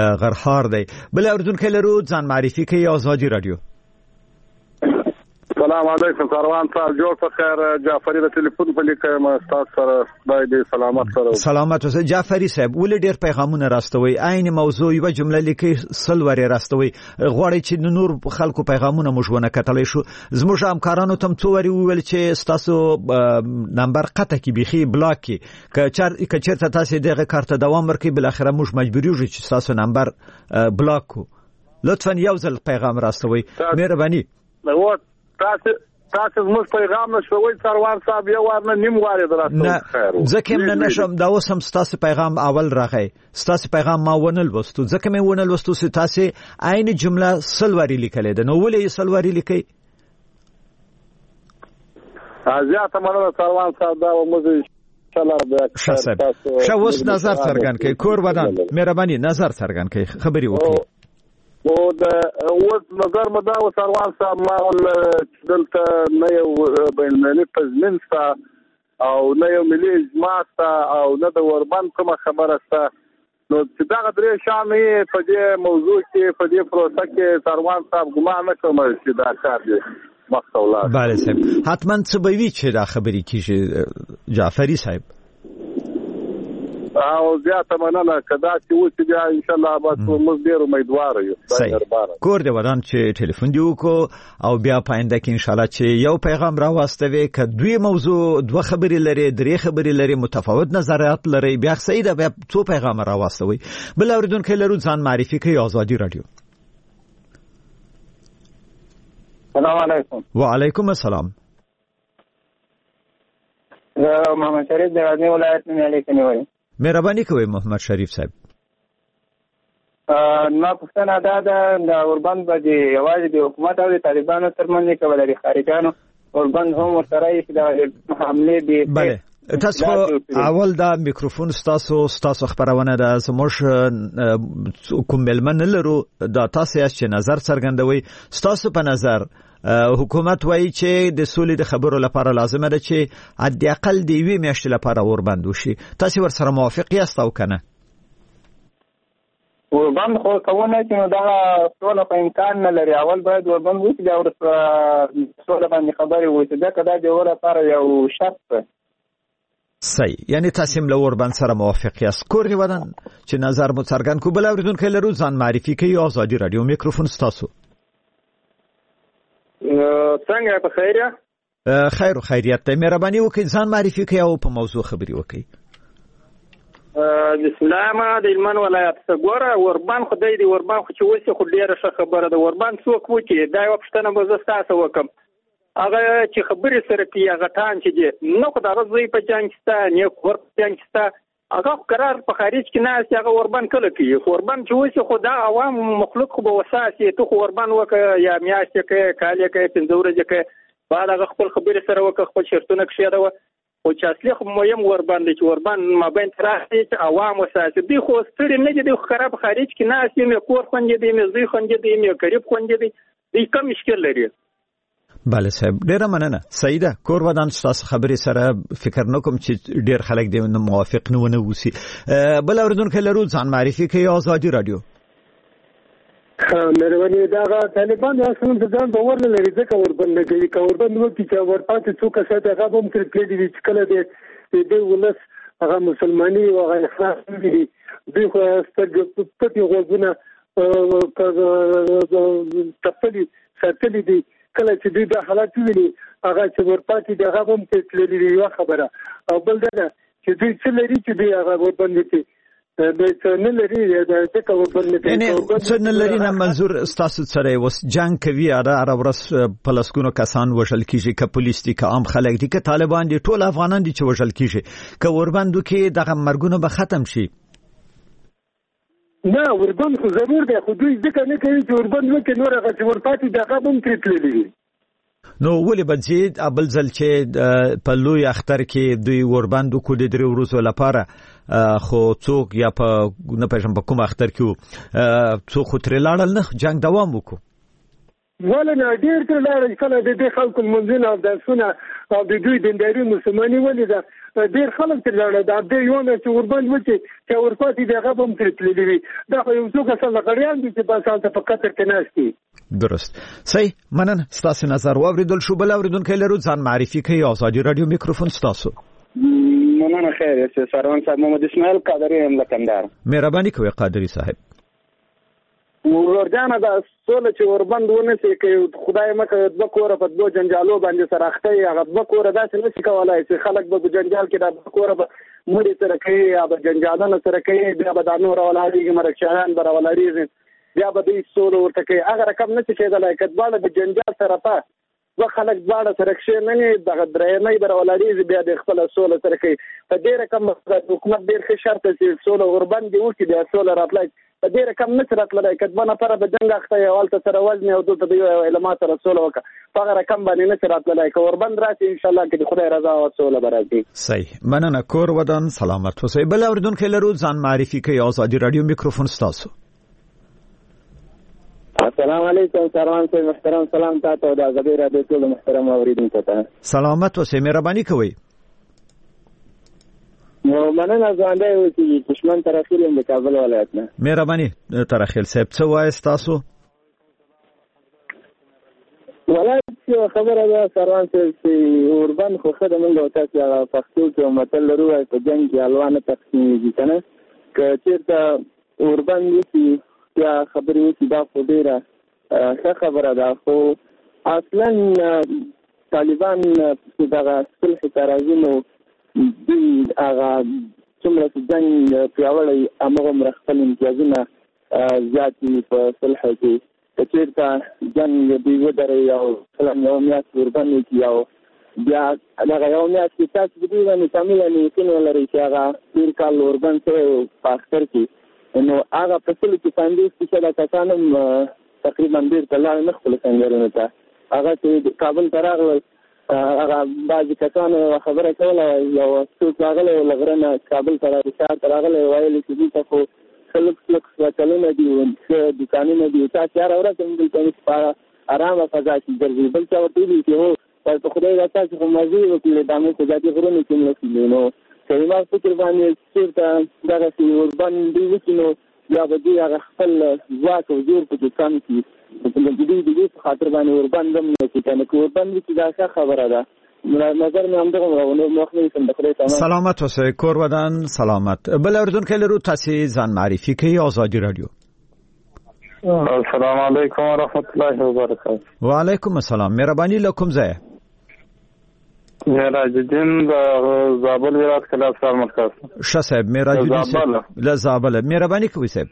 غرخار دی بل اوریدونکو لرو ځان معرفي کوي آزادي رادیو السلام السلام علیکم کاروان صاحب جوړ په خیر جعفری د ټلیفون په لیکه ما تاسو سره خدای دې سلامت سره سلامت اوسه جعفری صاحب ولې ډیر پیغامونه راستوي عین موضوع یو جمله لیکي سلوري راستوي غواړي چې نور خلکو پیغامونه مشونه کتلې شو زموږ همکارانو تم څوري ویل چې تاسو نمبر قطه کې بيخي بلاک کې کچرته تاسو دغه کارت دوام ورکړي بل اخره موږ مجبور یو چې تاسو نمبر بلاک کو لطفا یو ځل پیغام راستوي مهرباني نو تاسو موږ پیغام نشوي سروان صاحب یو ورنه نیم واره درته خیر ځکه من نشم دا وسم تاسو پیغام اول راغی تاسو پیغام ما ونل وستو ځکه مې ونل وستو چې تاسو عین جمله سلوري لیکلې ده نو ولې سلوري لیکي زیاته مننه سروان صاحب دا موږ ان شاء الله شاو اوس نظر څرګند کړئ کور ودان مهرباني نظر څرګند کړئ خبري وکړئ او د اوس نظر مدا او سروان صاحب ما دلته نه یو بینالمللي تضمین ستا او نه یو ملي اجماع ستا او نه د اوربند کومه خبره ستا نو چې دغه درې شامې په دې موضوع کې په دې پروسه کې سروان صاحب ګمان نه کوم چې دا کار دی مخاوله بله صاحب حتما څه به وي چې دا خبرې کیږي جعفری صاحب او زیاته مننه کدا چې و چې ان شاء الله به موږ ډیر امیدوار یو کور دې ودان چې ټلیفون دی وکړو او بیا پاینده کې ان شاء الله چې یو پیغام راوستوي ک دوی موضوع دوه خبرې لري درې خبرې لري متفاوت نظریات لري بیا سعید بیا څو پیغام راوستوي بل اوریدونکو لرو ځان معرفي کوي آزادي رادیو السلام علیکم وعلیکم السلام محمد شریف د غزنی ولایت نه لیکنی وای مهرباني کوئ محمد شریف صاحب ما پوښتنه دا ده د اوربند باندې یوازې د حکومت او د طالبانو ترمنځ کې ولري خارجانو اوربند هم ورسره یې د حمله دی بله تاسو اول دا میکروفون تاسو خبرونه ده زموږ کوم ملمن لرو دا تاسو چې نظر څرګندوي تاسو په نظر حکومت وایي چې د سولې د خبرو لپاره لازمه ده چې حد اقل د یوې میاشتې لپاره اوربند وشي تاسو ورسره موافق یاست او کنه اوربند خو کوونه چې دا ټول په امکان نه لري اول باید اوربند وشي دا ورسره باندې خبرې وشي دا کدا د اور لپاره یو شرط ده صحیح یعنی تاسو هم له اوربند سره موافق یاست کور دی ودان چې نظر مو څرګند کو بل اوریدونکو لرو ځان معرفي کوي آزادي رادیو میکروفون تاسو څنګه په خیریه خیر خیریت ته مهرباني وکړئ ځان معرفي کړئ او په موضوع خبري وکړئ بسم الله ما د هلمند ولایت څخه اوربند خدای دی اوربند خو چې وسی خو ډیره ښه خبره ده اوربند څوک و چې دا یو پښتنه به زه تاسو وکم هغه چې خبرې سره کوي هغه ټان چې دی نو خو دا غوي په جنگ ستا نه کور په جنگ ستا هغه قرار په خارج کې نه چې هغه اوربند کله کوي اوربند چې وسی خو دا عوام مخلوق خو به وساسي ته خو اوربند وک یا میاشتې کې کاله کې پنځورځ کې بعد هغه خپل خبرې سره وک خپل شرطونه کې شیره او چې اصلي خو مهم اوربند چې اوربند مابین تراسي چې عوام وساسي دی خو ستړي نه دي خراب خارج کې نه چې مې کور خوندې دي مې زوی خوندې دي مې قریب خوندې دي دې کوم مشکل لري بله صاحب ډیره مننه سعیده کور ودان تاسو خبرې سره فکر نکوم چې ډیر خلک دی موافق نه ونه وسی بل اوریدونکو لرو ځان معرفي کوي آزادي رادیو مهرباني دا طالبان اصلا د ځان باور نه لري ځکه وربند کوي کوربند وو چې ورپاتې څوک څه هغه هم تر کړي دي چې کله د ولس هغه مسلمانۍ او هغه اخلاص دي دوی خو ستګ پټي غوونه تپلي ساتلي دي کله چې دوی د حالات ویني هغه چې ورپاتې د هغه هم تر کړي یو خبره او بل دا چې دوی څه لري چې دوی هغه وربند کوي نه لري دا څه څه نه لري نه منظور تاسو سره وس جنگ کوي اره ورس پلسکونو کسان وشل کیږي ک پولیس دي ک عام خلک دي ک طالبان دي ټول افغانان دي چې وشل کیږي ک وربندو کې دغه مرګونه به ختم شي نه وربند خو ضرور دی خو دوی ځکه نه کوي چې وربند وکړي نور هغه چې ورپاتې دغه هم ترتللی نو ولې بځید ابل ځل چې په لوی اختر کې دوی وربندو کو د درې ورځو لپاره خو څوک یا په نه پېژم په کوم اختر کې څوک تر لاړل نه جنگ دوام وکړو ولنه ډیر تر لاړل کله د خلکو منځنه او د سونه او د دوی دینداري مسلمانۍ ولې دا ډیر خلک تر لاړه دا د یو نه چې وربند وچی چې ورپاتې دغه هم تر تللی وي دا خو یو څوک اصل غړیان دي چې په سالته په قطر کې ناشتي. درست. صحیح. مننه. ستاسو نظر واوریدل شو. بل اوریدونکو لرو ځان معرفي کوي. آزادي رادیو میکروفون ستاسو. مننه. خیر یې سروان صاحب. محمد اسماعیل قادری هم لکندار. مهرباني کوي قادری صاحب. ورجانه دا سول چې وربند ونه سي کوي خدای مکه د کوره په دوه جنجالو باندې سره اخته هغه د کوره داسې نشي کولای چې خلک به جنجال کې د کوره مړي سره کوي یا به جنجالونه سره کوي بیا به د نور ولادي مرکشان بر ولادي بیا به د سول ورته کوي هغه رقم نشي کېدلای کډواله د جنجال سره په و خلک باندې سره کې نه د درېمې بر ولادي بیا د خپل سول سره کوي په دې رقم د حکومت ډیر ښه شرط چې سول وربند دی او چې د سول راتلای په دې رقم نه سره تلای کډبانه پر به جنگ اخته یو الته سره وزن او د دې علامات سره سول وک په رقم باندې نه سره تلای کو وربند راشي ان شاء الله کې خدای رضا او سول براتي. صحیح. مننه. کور ودان سلامت اوسئ. بل اوریدونکو لرو ځان معرفي کوي. آزادي رادیو میکروفون ستاسو. السلام علیکم سروان صاحب. محترم سلام تاسو د آزادي رادیو ټول محترم اوریدونکو ته. سلامت اوسئ. مهرباني کوئ. مننه. ځوانده یو چې دشمن ترخیل د کابل ولایت نه. مهرباني ترخیل صاحب څه وایي تاسو؟ ولایت خبره ده سروان صاحب چې اوربند خو خدای موږ او تاسو هغه پښتو کې متل لرو په جنگ کې الوانه تقسیمېږي کنه که چیرته اوربند وي یا خبرې وي دا خو ډیره ښه خبره ده خو اصلا طالبان چې دغه صلح ته راځي نو دی هغه څومره چې جنګ پیاوړی هماغومره خپل امتیازونه زیات وي په صلح کې که چېرته جنګ دوی ودروي او مثلا یو میاشت وربند وکړي او بیا دغه یو میاشت کې تاسو په دوی باندې کامل یقین ولرئ چې هغه تېر کال وربند شوی په اختر کې نو هغه په سلو کې 50% کسان هم تقریبا بېرته لاړل نه خپلو سنګرونو ته هغه چې کابل ته راغلل هغه بعضې کسانو خبره کوله یو څوک راغلی و له غره نه کابل ته ښار ته راغلی ویل چې دلته خو ښه لوکس هوټلونه دي ښه دوکانونه دي تاسې هره ورځ هم دلته په ارامه فضا کې ګرځئ بل چا ورته ویلي چې هو په خدای دا تاسې خو مزې وکړې دا موږ په ذاتي غرونو کې مړه نو که زما فکر باندې چېرته دغسې وربند دوی وکړي نو یا به دوی هغه خپل ځواک او زور پکې کم کړي د دې په خاطر باندې وربند هم نه کړي که وربند وکړي دا ښه خبره ده. نظر مې همدغه مخنی سم د خدای تمام. سلامت اوسئ. کور ودان سلامت. بل اوریدونکو لرو تاسې ځان معرفي کوي. آزادي رادیو. السلام علیکم ورحمت الله وبرکاته. وعلیکم السلام. مهرباني له کوم ځای؟ معراج الدین د زابل ولایت کلاس کار مرکز. ښه صاحب. معراج الدین صاحب له زابل. مهرباني کوئ صاحب.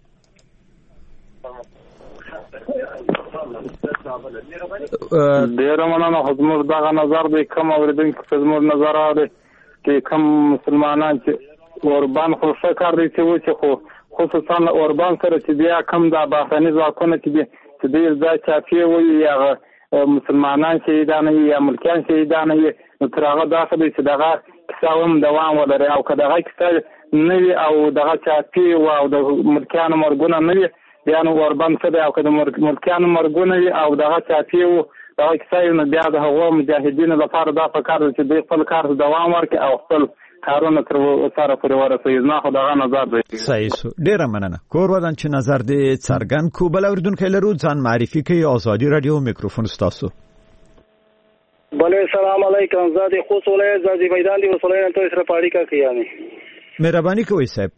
ډیره مننه. زموږ دغه نظر دی کوم اوریدونکو ته زموږ نظر دی چې کوم مسلمانان چې اوربند خو ښه کار دی چې وچې خو خصوصا اوربند سره چې بیا کم دا باطني ځواکونه چې دي چې ډېر ځای چاپې وي یا مسلمانان شهیدان وي یا ملکیان شهیدان وي نو تر هغه داسې دی چې دغه کیسه هم دوام ولري او که دغه کیسه نه وي او دغه چاپې وي او د ملکیانو مرګونه نه وي بیا نو اوربند څه دی او که د ملکیانو مرګونه وي او دغه چاپې وي دغه کیسه نو بیا د هغو مجاهدینو لپاره دا پکار دی چې دوی خپل کار ته دوام ورکړي او خپل کارونه تر سره پورې ورسوي. زما خو دغه نظر دی. صحیح شو. ډېره مننه. کور ودان چې نظر دې څرګند کړو. بل اوریدونکی لرو ځان معرفي کوي. آزادي رادیو میکروفون ستاسو. بله سلام علیکم. زه د خوست ولایت ځاځي میدان دی وسولای نن تاسو سره په اړیکه کې یانې. مهرباني کوئ صاحب.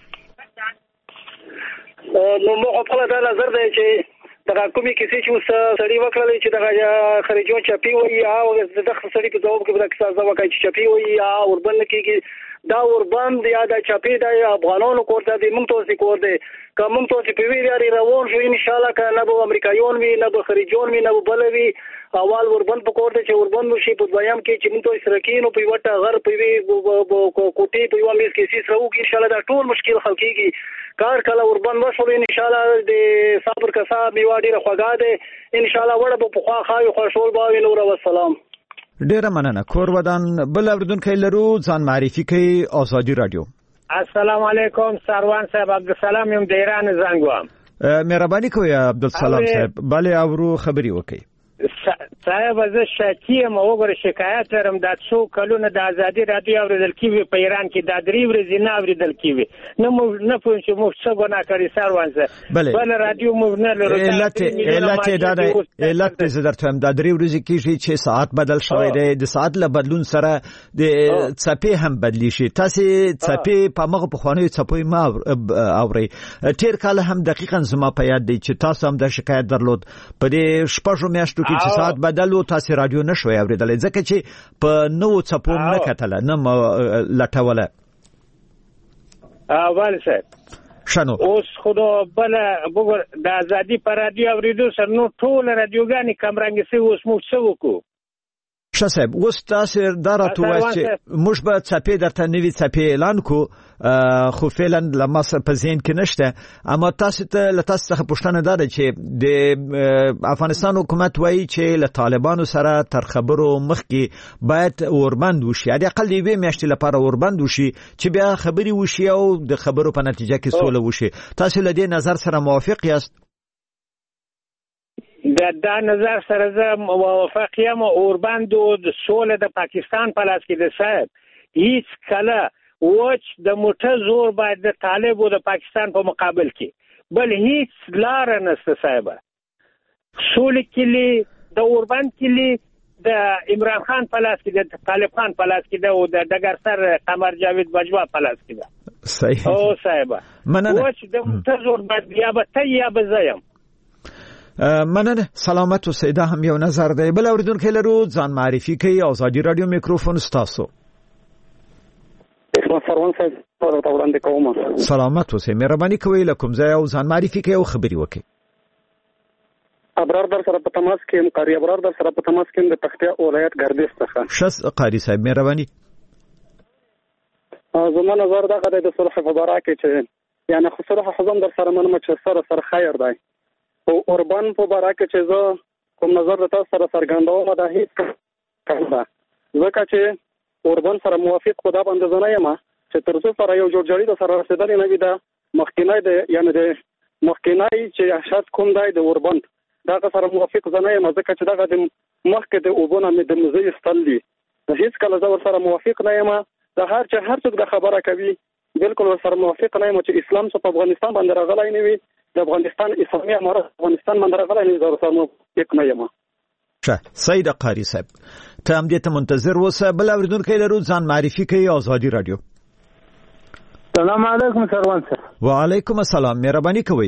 نو مو خپل دا نظر دی چې دغه کومې کیسې چې اوس سړي وکړلې چې دغه خارجون چپی وایي او دغه سړي په ځواب کې به دا کیسه وکړي چې چپی وایي او اوربند کېږي دا اوربند یا دا چپی د افغانانو کور ته د موږ توسي کور دی که موږ توسي په ویری روان شو ان شاء الله که نه به امریکایان وي نه به خارجون وي نه به بل وي اول اوربند په کور دی چې اوربند وشي په دویم کې چې موږ توسي سرکینو په وټه غر په وی کوټي په یو میز کې سیس راو کې ان شاء الله دا ټول مشکل حل کېږي. کار کله اوربند وشول ان شاء الله د صبر کسا میوا ډیره خوږه ده ان شاء الله وړه په خوا خاوي خوشول باوي نور والسلام. ډیره مننه. کور ودان. بل اوریدونکی لرو ځان معرفي کوي. آزادي رادیو. السلام علیکم سروان صاحب. عبدالسلام یم د ایران زنګ وام. مهرباني کوئ عبدالسلام صاحب. بله اورو خبري وکړئ. صاحب زه شاکی یم وګوره شکایت لرم دا څو کلونه د ازادي رادیو اورېدل کیږي په ایران کې دا 3 ورځې نه اورېدل کیږي نه پوه چې موږ څه ګناه کړی سروان صاحب بل رادیو موږ نه لرو علت زه درته هم دا 3 ورځې کیږي چې ساعت بدل شوی دی د ساعت له بدلون سره د څپې هم بدلی شي تاسو څپې په مغه په خوانې څپې ما اوري تیر کال هم دقیقاً زما په یاد دی چې تاسو هم د شکایت درلود په دې شپږو میاشتو کې چې ساعت بدلو تاسو رادیو نشوي اوریدل ځکه چې په نو څپو نه کتل نه لټوله اول صاحب شنو اوس خدا بل وګور د ازادي پر رادیو اوریدو سره نو ټول رادیوګانی کمرنګ سي اوس موږ څه وکړو شاسب اوس تاسو درته وایي چې موږ به څپې درته نوې څپې اعلان کو خو فعلا لمصر په ذهن کې نشته اما تاسو ته لتاسو څخه پوښتنه ده چې د افغانستان حکومت وایي چې له طالبانو سره تر خبرو مخکې باید اوربند وشي یا اقل یوې میاشتې لپاره اوربند وشي چې بیا خبري وشي او د خبرو په نتیجه کې سوله وشي تاسو له دې نظر سره موافق یاست دا نظر سره زه موافق یم اوربند او د سوله د پاکستان په لاس کې ده صاحب هیڅ کله وچ د موټر زور باید د طالب او د پاکستان په مقابل کې بل هیڅ لار نشته صاحب سوله کلی د اوربند کلی د عمران خان په لاس کې د طالب خان په لاس کې ده او د دګر سر قمر جاوید بجوا په لاس کې ده صحیح او صاحب وچ د موټر زور باید یا به ته یا به زیم مننه سلامت اوسئ دا هم یو نظر دی بل اوریدونکو لرو ځان معرفي کوي ازادي رادیو میکروفون ستاسو سلامت اوسئ مهرباني کوئ لکم ځای او ځان معرفي کوي او خبري وکړئ ابرار در سره په تماس کې قاری ابرار در سره په تماس کې د پکتیا ولایت ګردیز څخه شس قاری صاحب مهرباني زموږ نظر دا غوډه د صلح په باره کې چې یعنی خو صلح حزم در سره منم چې سره خیر دی او اوربان په باره کې چې زه کوم نظر د تاسو سره څرګندوم دا هیڅ کړه ځکه چې اوربان سره موافق خدا باندې زنه یم چې تر څو سره یو جوړجاړي د سره رسیدلې نه وي دا مخکینای د یعنی د مخکینای چې شاید کوم دی د اوربان دا سره موافق زنه یم ځکه چې دا د مخکې د اوبونه مې د مزي استل دي هیڅ کله زه ور سره موافق نه یم دا هر څوک د خبره کوي بالکل ور سره موافق نه یم چې اسلام په افغانستان باندې راغلی نه وي د افغانستان اسلامي امارت افغانستان باندې راغلی نه زه سره موافق نه یم سید قاری صاحب ته هم دې ته منتظر اوسه بل اوریدونکو لرو ځان معرفي کوي ازادي رادیو سلام علیکم سروان صاحب وعلیکم السلام مهرباني کوئ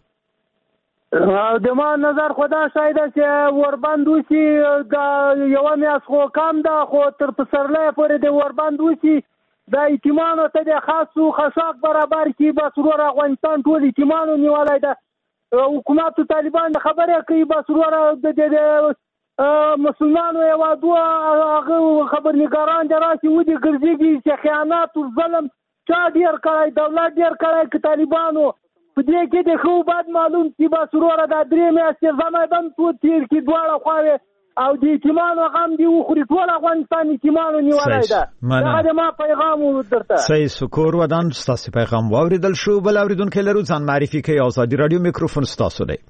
د ما نظر خدا شاید چې وربند وسی دا یو میاس خو کم دا خو تر پسرلې پورې د وربند وسی دا ایتمانو ته د خاصو خشاک برابر کی بسرور افغانستان ټول ایتمانو نیولای دا حکومت طالبان خبره کوي بسرور د مسلمانانو یو دوه خبرنګاران دراسي ودی ګرځيږي چې خیانت او ظلم چا ډیر کړای دولت ډیر کړای ک طالبانو په دې کې د خو بعد معلوم چې بسرور د درې میاشتې زمادن تو تیر کې دواړه خو او د ایتمانو غم دی خوري ټول افغانستان ایتمانو نیولای دا دا ما پیغام درته صحیح شکر ودان ستاسو پیغام واوریدل شو بل اوریدونکو لرو ځان معرفي کوي ازادي رادیو میکروفون ستاسو دی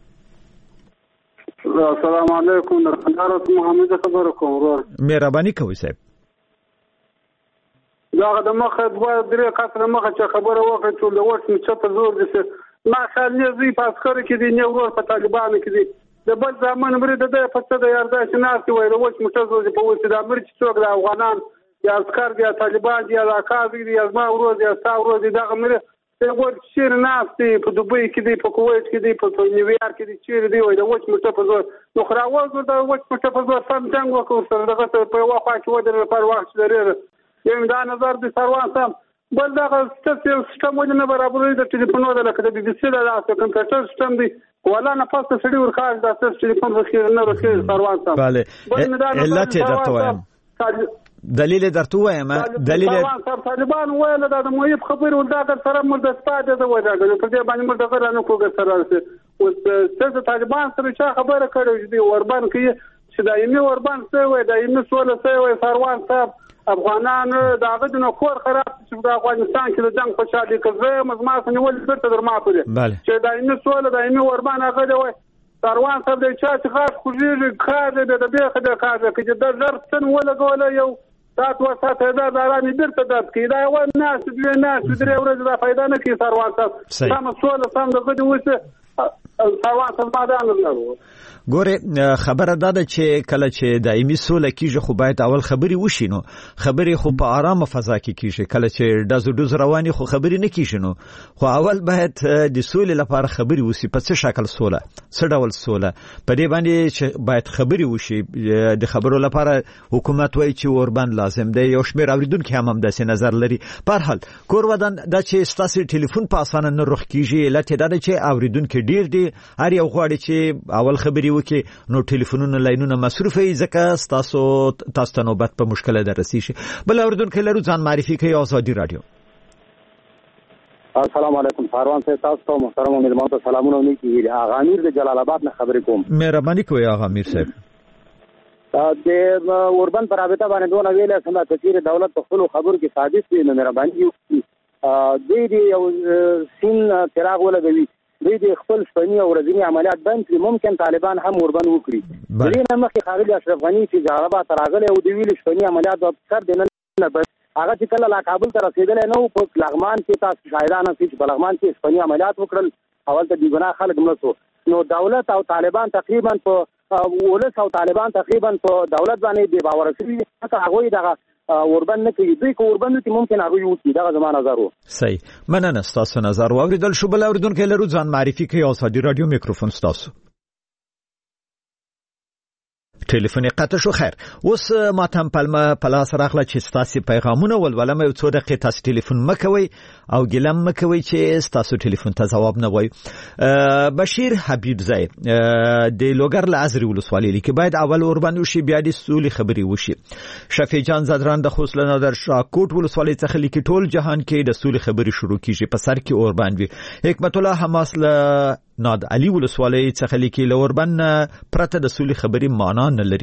السلام علیکم درخندار محمد خبر کوم مهرباني کوئ صاحب دا د مخه دوه درې کسره مخه چې خبره وکړه ټول د وخت چې په زور دي ما خالي زی پاسکر کې دي نه ورور په طالبانو کې دي د بل ځامن مرید د پڅه د یارداش ناس وي د وخت متزوج په وڅ د امر چې څوک د افغانان یا عسكر دي طالبان دي یا راکاږي دي ازما ورور دي تا ورور دي دغه مره د وخت شیر ناس دي په دوبۍ کې دي په کویت کې دي په نیویارک کې دي چیر دي وي د وخت متزوج نو خراوز د وخت متزوج سم څنګه وکړ سره دغه په واخا کې ودر پر وخت لري یم دا نظر د سروان سم بل دا سیستم ولنه برابرې د ټلیفونو د لکه د بي بي سي د کمپیوټر سیستم دی ولا نه پاسه سړي ورخاص د ټلیفون وخیر نه ورخیر سروان سم bale علت درته وایم دلیل درته وایم دلیل طالبان ویل دا د مویب خبر ولدا د سره مرد سپاده د وځاګل په دې باندې مرد غره نه کوګ سره او څه طالبان سره چا خبره کړو چې اوربان کې چې دایمي اوربان څه وای دایمي سوله څه وای سروان صاحب افغانان داغه د نخور خراب چې د افغانستان کې د جنگ خوشالي کوي مزما څنګه ول فرته در ما پوره چې دایمي سوله دایمي اوربان هغه دی وای سروان صاحب د چا چې خاص خوږیږي کار دی د بیخه د کار دی چې د زر سن ولګوله یو سات و سات دا دارانې بیرته درد کوي دا یوه ناست دوې ناست درې ورځې دا فایده نه کوي سروان صاحب سمه سوله سم د غدې اوسه سروان صاحب مادان لرو. ګوره خبره دا ده چې کله چې دایمي سوله کیږي خو باید اول خبري وشي نو خبري خو په آرامه فضا کې کیږي کله چې ډز رواني خو خبري نه کیږي نو خو اول باید د سولې لپاره خبري وشي په څه شکل سوله څه ډول سوله په دې باندې چې باید خبري وشي د خبرو لپاره حکومت وایي چې اوربند لازم دی یو شمېر اوریدونکو هم داسې نظر لري په هر حال کور ودان دا چې ستاسو ټلیفون په اسانه نه رخ کیږي لته دا چې اوریدونکو ډیر دي هر یو غواړي چې اول خبري وکړي نو ټلیفونونه لاینونه مصروف وي ځکه تاسو ته نوبت په مشکله درسي شي. بل اوریدونکو لرو ځان معرفي کوي آزادي رادیو. السلام علیکم سروان صاحب تاسو ته محترم مهمانانو ته سلامونه نیکی آغا امیر د جلال آباد نه خبرې کوم. مهرباني کوئ آغا امیر صاحب. د اوربند پر رابطه باندې دونه ویل سم د تفسیر دولت په خپل خبرو کې ثابت دي نو مهرباني وکړئ د یو سین چراغ ولګوي د خپل شپنی او ورځنی عملیات بند کړي ممکن طالبان هم اوربند وکړي. دغه مخکې خارجي اشرف غنی چې جواب تراغله او د ویل شپنی عملیات په سر دینه هغه چې کله لا کابل ته رسیدل نو په لغمان کې تاسو شاهدانه چې په لغمان کې شپنی عملیات وکړل اول ته د ګناه خلک ملسو نو دولت او طالبان تقریبا په ولس او طالبان تقریبا په دولت باندې دی باور کوي چې هغه دغه اوربند نه کوي دوی کو اوربند ته ممکن هغه یو چې دغه زمانه نظر وو. صحیح مننه تاسو نظر واوریدل شو. بل اوریدونکو لرو ځان معرفي کوي آزادي رادیو میکروفون تاسو. ټلیفون قطع شو. خیر اوس ماتم پلمه پلاس راغله چې تاسو پیغامونه ولولم یو څو دقیقې تاسو ټلیفون مکوي او ګلم مکوي چې تاسو ټلیفون ته جواب نه وای. بشیر حبیب زای د لوګر لازري ولسوالۍ لیکي باید اول اوربند وشي بیا د سولې خبري وشي. شفیع جان زدران د خوست لنادر شاکوټ ولسوالۍ څخه لیکي ټول جهان کې د سولې خبري شروع کیږي په سر کې اوربند وي. حکمت الله حماس له ناد علي ولسوالۍ څخه لیکي لوربند پرته د سولې خبري معنا نه لري.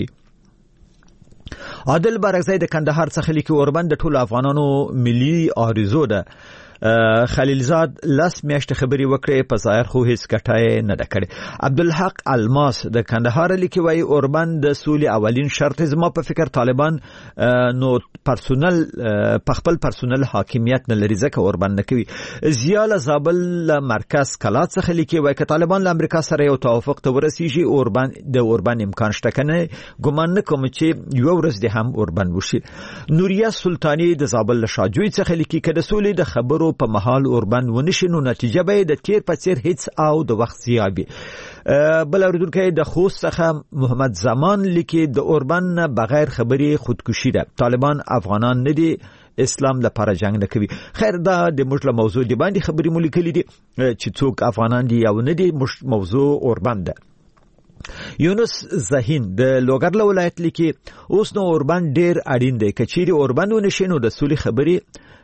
عادل بارکزی د کندهار څخه لیکي اوربند د ټول افغانانو ملي آرزو ده. خلیلزاد لاس میاشت خبري وکړي په ظاهر خو هیڅ کټای نه دکړي. عبدالحق الماس د کندهار لیکي وای اوربند د سولې اولین شرط زما په فکر طالبان نو پرسونل په خپل پرسونل حاکمیت نه لري ځکه اوربند نه کوي. زیال زابل مرکز کلات څخه لیکي وای ک طالبان له امریکا سره یو توافق ته ورسیږي اوربند د اوربند امکان شته کنه ګومان نه کوم چې یو ورځ د هم اوربند وشي. نوریا سلطانی د زابل شاجوی څخه لیکي ک د سولې د خبرو په محل اوربند ونشینو نتیجه به د تیر په څیر هیڅ او د وخت زیابي. بل اوریدونکو د خوست څخه محمد زمان لیکي د اوربند بغیر خبري خودکشي ده. طالبان افغانان نه دي اسلام لپاره جنگ نه کوي. خیر دا د موږ له موضوع دی باندې خبري مو لیکلي دي چې څوک افغانان دي او نه دي موضوع اوربند ده. یونس زهین د لوګر ولایت لیکي اوس نو اوربند ډیر اړین دی کچيري اوربند ونشینو د سولې خبري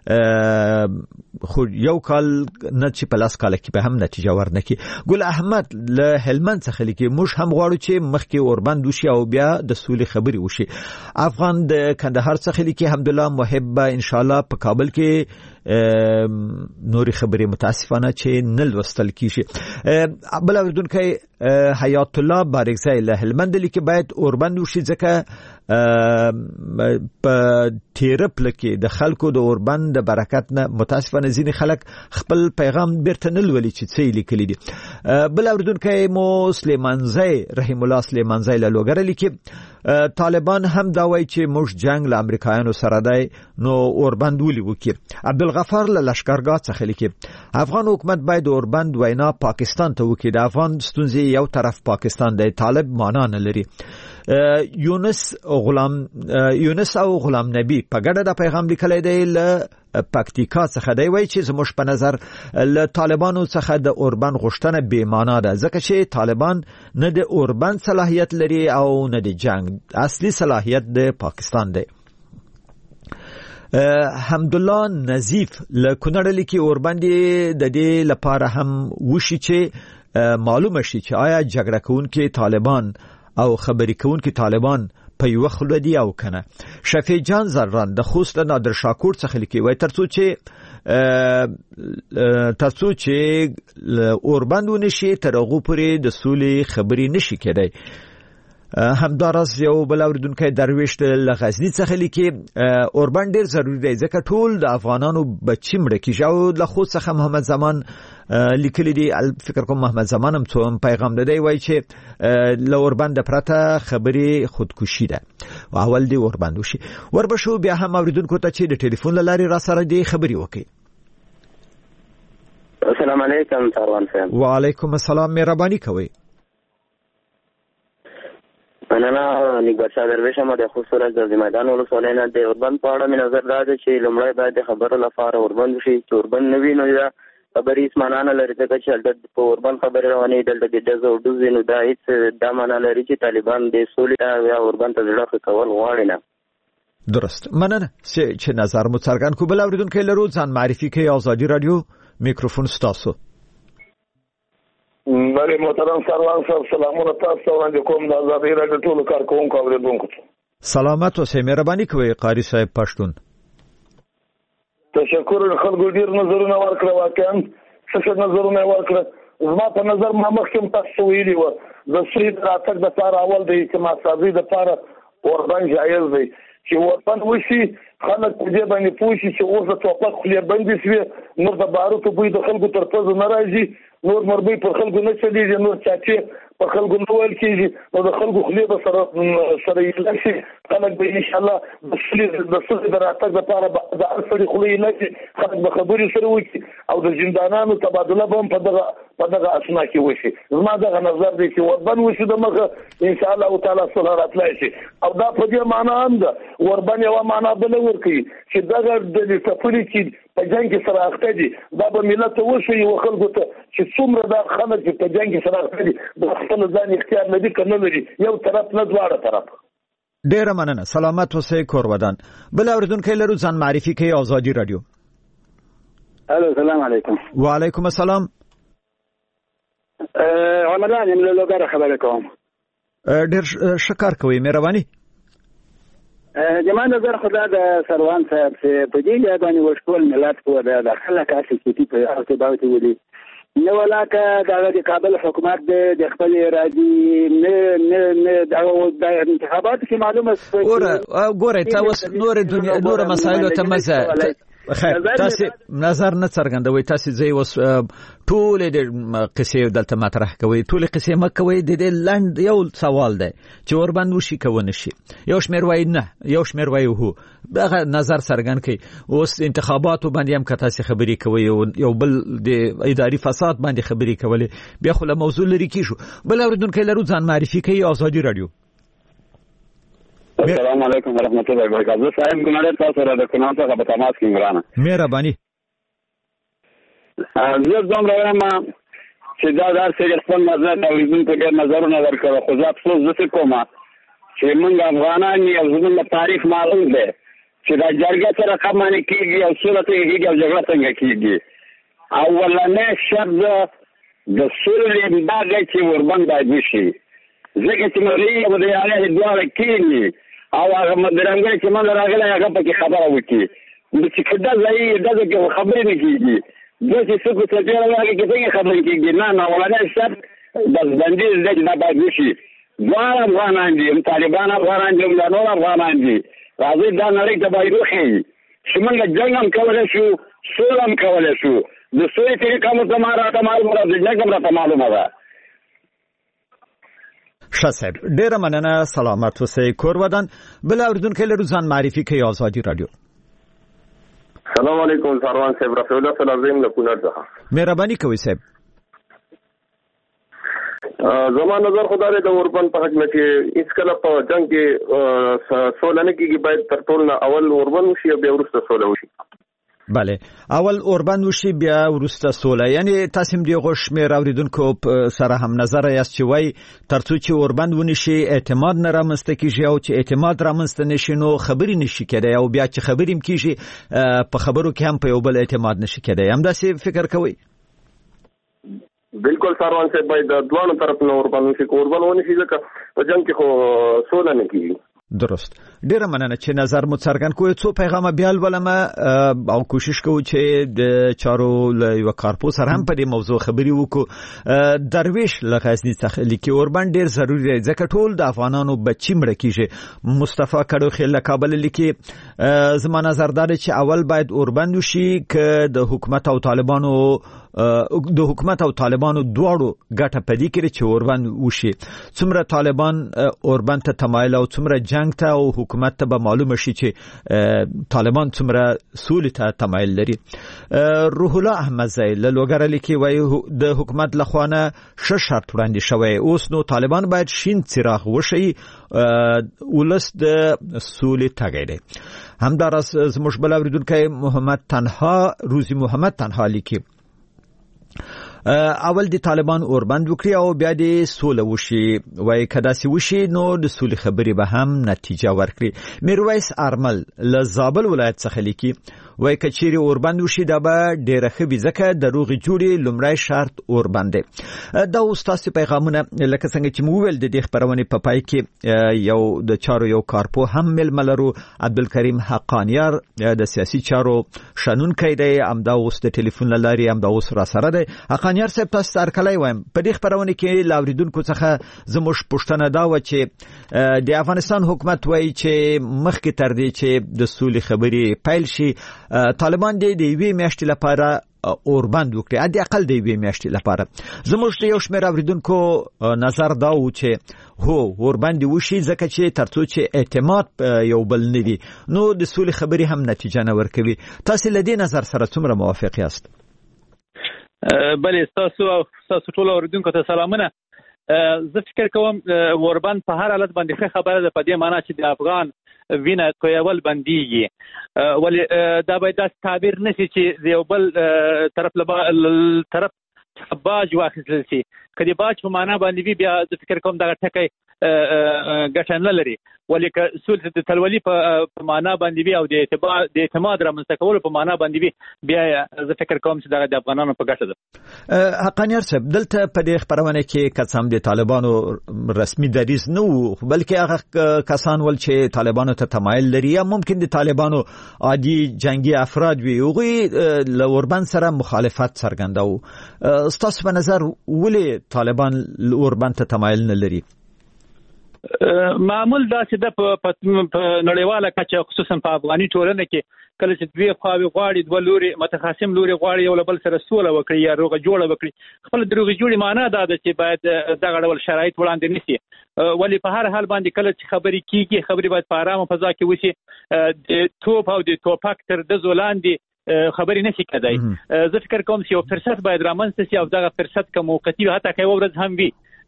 خو یو کال نه چې په لاس کال کې به هم نتیجه ورنکي. ګل احمد له هلمند څخه لیکي موږ هم غواړو چې مخکې اوربند وشي او بیا د سولې خبري وشي. افغان د کندهار څخه لیکي حمدالله محب ان شاء الله په کابل کې نوري خبري متاسفانه چې نل وستل کیږي. بل اوریدونکو حیات الله بارکزی له هلمند لیکي باید اوربند وشي ځکه په تیرپل کې د خلکو د اوربند د برکت نه متاسفانه ځینې خلک خپل پیغام بیرته نه لولي چې څه لیکلي دي. بل اوریدونکو مو سلیمانزی رحیم الله سلیمانزی له لوګر لیکي طالبان هم دا وایي چې موږ جنگ له امریکایانو سره دی نو اوربند ولي وکړي. عبدالغفار له لشکرګاه څخه لیکي افغان حکومت باید اوربند وینا پاکستان ته وکړي. د افغان ستونزې یو طرف پاکستان دی طالب معنا نه لري. یونس او غلام نبی په ګډه د پیغام لیکلی دی له پکتیکا څخه دی وایي چې زموږ په نظر له طالبانو څخه د اوربند غوښتنه بې معنا ده ځکه چې طالبان نه د اوربند صلاحیت لري او نه د جنگ اصلي صلاحیت د پاکستان دی. حمدالله نظیف له کونړ لیکي اوربند د دې لپاره هم وشي چې معلومه شي چې آیا جګړه کوونکي طالبان او خبري کوونکي طالبان په یو خلودي او کنه. شفیع جان زران د خوست نادر شاکور څخه لیکي وای ترڅو چې تاسو چې اوربند ونشي تر هغه پورې د سولې خبرې نشي کېدای. همدارس یو بل اوریدونکو درویش له غزنی څخه لیکي اوربند ډیر ضروری دی ځکه ټول د افغانانو بچی مړه کیږي او له خو څخه محمد زمان لیکلی دی. فکر کوم محمد زمان هم څو پیغام دی وایي چې له اوربند پرته خبرې خودکشي ده او اول دی اوربند وشي. وربشو بیا هم اوریدونکو ته چې د ټلیفون لاري را سره دی خبري وکړي. السلام علیکم سروان صاحب. وعلیکم السلام، مهرباني کوئ. مننه نیکبر شاه درویش هم د خصوصا د میدان ولسوالۍ نه د اوربند په اړه مې نظر دا دی چې لومړی باید د خبرو لپاره اوربند وشي. چې اوربند نه وي نو دا خبرې هېڅ معنا نه لري ځکه چې هلته په اوربند خبرې روانې دلته د ډزو او ډوز نو دا هېڅ دا معنا لري چې طالبان د سولې یا اوربند ته زړه ښه کول غواړي نه. درست، مننه چې نظر مو څرګند کو. بل اوریدونکو لرو ځان معرفي کوي. آزادي رادیو میکروفون ستاسو. بله محترم سروان صاحب سلامونه تاسو وړاندې کوم د آزادۍ راډیو ټولو کارکوونکو اورېدونکو ته. سلامت اوسئ، مهرباني کوئ قاری صاحب پښتون. تشکر. خلکو ډیر نظرونه ورکړه، واقعا څه نظرونه ورکړه. زما په نظر ما مخکې تاسو ویلي وو د سولې راتګ دپاره اول د اعتماد سازۍ دپاره اوربند جایز دی چې اوربند وشي. خلک په دې باندې پوه شي چې اوس د ټوپک خولې بندې شوې، نور د باروتو بوی د خلکو تر پزو نه راځي، نور مربۍ پر خلکو نه چلیږي، نور چاچې پر خلکو نه ویل کېږي، نو د خلکو خولې به سره ایله شي. خلک به انشاءالله د سولې د راتګ دپاره د هر سړي خولې ایله شي، خلک به خبرې سره وکړي او د زندانانو تبادله به هم په دغه اسنا کې وشي. زما دغه نظر دی چې اوربند وشي د مخه انشاءالله تعالی صلح راتلی شي. او دا په دې معنا هم ده اوربند یوه معنا بله ورکوي چې دغه ډلې ټپلې چې په جنګ کې سره اخته دي دا به ملت ته وښیي و خلکو ته چې څومره دا خلک چې په جنګ کې سره اخته دي د خپل ځان اختیار لري که نه لري، یو طرف نه دواړه طرف. ډیره مننه، سلامت اوسئ کورودان. بل اوریدونکو لرو ځان معرفي کوي. آزادي رادیو. الو سلام علیکم. وعلیکم السلام. عمران یم له لوګره خبرې کوم. ډیر شکر کوي، مهرباني. زما نظر خدا د سروان صاحب چې په دې باندې وشکول ملت کو د خلک اساسي کیږي په ارتباط ودی نو ولاکه د کابل حکومت د خپل ارادي نه د انتخابات کې معلومه ګوره تاسو نور مسایل ته مزه خیر تاسو نظر نه څرګندوي. تاسو ځای وس ټول د قصې دلته مطرح کوي، ټول قصې مکوي. د دې لاند یو سوال دی چې اوربند وشي کوي نشي. یو شمیر وای نه، یو شمیر وای هو. دغه نظر څرګند کوي. اوس انتخاباتو باندې هم که تاسو خبرې کوي یو بل د اداري فساد باندې خبرې کولې بیا خو له موضوع لري کیشو. بل اوریدونکو لرو ځان معرفي کوي. آزادي رادیو. السلام علیکم ورحمۃ اللہ وبرکاتہ. صاحب ګمړې تاسو سره د قناعت څخه په تماس کې ګرانه مهرباني. زه زوم راوړم چې دا سره خپل نظر او اوریدونکو ته نظرونه ورکړه. خو زه افسوس زه کوم چې موږ افغانان یو زموږ تاریخ معلوم دی چې دا جرګه سره کمانه کیږي او صورت کیږي او جګړه څنګه کیږي. اولنې شرط د سولې باندې چې اوربند باید وشي ځکه چې مری او د یاله دواړه کینی او هغه مدرنګ چې موږ راغلی هغه پکې خبره وکړي چې کدا ځای دغه خبرې نه کیږي د څه څه څه راغلی کې څنګه خبرې کیږي. نه ولنه شرط د بندي د باید وشي. دوه افغانان دي، طالبان افغانان دي، نور افغانان دي. راځي دا نړۍ ته باید وخی چې موږ جنګ هم کولای شو، سوله هم کولای شو. د سولې طریقه مو ته معلومه ده، د جنګ هم راته معلومه ده. شاسب ډیره مننه، سلامت اوسئ کورودان. بل اوریدونکو لرو ځان معرفي کوي. آزادي رادیو. سلام علیکم سروان صاحب، رفیع الله سلام له کونړ څخه. مهرباني کوي صاحب. زما نظر خدای د اوربند په حق کې هیڅ کله په جنگ کې سوله نه کیږي. باید تر ټولو اول اوربند وشي او بیا وروسته سوله وشي. بله اول اوربند وشي بیا وروسته سوله. یعنی تاسو هم دیغه شمیر اوریدونکو سره هم نظر یاست چې وای ترڅو چې اوربند ونشي اعتماد نه رامنځته کیږي او چې اعتماد رامنځته نشي نو خبرې نشي کېدای او بیا چې خبرې هم کیږي په خبرو کې هم په یو بل اعتماد نشي کېدای. هم داسې فکر کوي؟ بالکل سروان صاحب باید دوه طرف نه اوربند وشي. اوربند ونشي ځکه په جنگ کې خو سوله نه کیږي. درست. ډیره مننه چې نظر مو څرګند کوی. څو پیغام بیا ولما او کوشش کوو چې د چارو یو کارپو سره هم په دې موضوع خبري وکړو. درویش لغزنی څخه لیکي اوربند ډیر ضروری دی ځکه ټول د افغانانو بچی مړ کیږي. مصطفی کډو خل کابل لیکي زما نظر دا چې اول باید اوربند وشي ک د حکومت او طالبانو دواړو ګټه پدې کړي چې اوربند وشي. څومره طالبان اوربند ته تمایل او څومره جنگ ته او حکومت ته به معلومه شي چې طالبان څومره سولې ته تمایل لري. روح الله احمد زئی له لوګر لیکي وایي د حکومت لخوانه شرط وړاندې شوی. اوس نو طالبان باید شین څراغ وشي ولس د سولې تګی دی. همداراز زموږ بل اوریدونکی روزي محمد تنها لیکي اول د طالبان اوربند وکړي او بیا د سوله وشي. وای کدا سی وشي نو د سولې خبرې به هم نتیجه ورکړي. میرویس ارمل له زابل ولایت څخه لیکي وای کچيري اوربند وشي دا به ډیره ښه ځکه د روغ جوړي لومړی شرط اوربند دی. دا استاد پیغامونه لکه څنګه چې مو ویل د دې خبرونه په پای کې یو د چارو یو کارپو هم ململرو عبدالکریم حقانیار د سیاسي چارو شنونکی دی. امدا اوس د ټلیفون لاري امدا اوس را سره دی. حقانیار صاحب تاسو سره کله وایم په دې خبرونه کې لاوریدونکو څخه زموږ پښتنه دا و چې د افغانستان حکومت وایي چې مخکې تر دې چې د سولې خبرې پیل شي طالبان د یوې میاشتې لپاره اوربند وکړي ادي اقل د یوې میاشتې لپاره. زموږ یو شمېر اوریدونکو نظر دا و چې هو اوربند وشي ځکه چې ترڅو چې اعتماد یو بل نه وي نو د سولې خبرې هم نتیجه نه ورکوي. تاسو له دې نظر سره څومره موافق یاست؟ بله تاسو ټول اوریدونکو ته سلامونه. زه فکر کوم اوربند په هر حالت باندې ښه خبره ده په دې معنی چې د افغان وینه کویول بنديږي. ولی دا باید داس تعبیر نشي چې یو بل طرف باج واخیستل شي. کله باج په معنا باندې بیا د فکر کوم دا ټکی ګټه نه لري. ولی که سولې د تلولي په معنا باندې بیا او د اعتماد رامنځته کولو په معنا باندې بیا زه فکر کوم چې د افغانانو په ګټه ده. حقانیار صاحب دلته په دې خبرونه کې قسم د طالبانو رسمي دریځ نه وو بلکې هغه کسان ول چې طالبانو ته تمایل لري یا ممکن د طالبانو عادي جنگي افراد وي هغه له اوربند سره مخالفت څرګنداو. ستاسو په نظر ولې طالبان اوربند ته تمایل نه لري؟ معمول دا چې په نړیواله کچه خصوصا په افغاني ټولنه کې کله چې دوی خواوې غواړي دوه لوري متخاصم لوري غواړي یو بل سره سوله وکړي یا روغه جوړه وکړي. خپل د روغه جوړې معنا دا ده چې باید دغه ډول شرایط وړاندې نشي. ولی په هر حال باندې کله چې خبرې کیږي خبرې باید په آرامه فضا کې وشي. د توپ او د توپک تر د زولاندې خبرې نشي کېدای. زه فکر کوم چې یو فرصت باید رامنځته شي او دغه فرصت که موقتي حتی که یو ورځ هم وي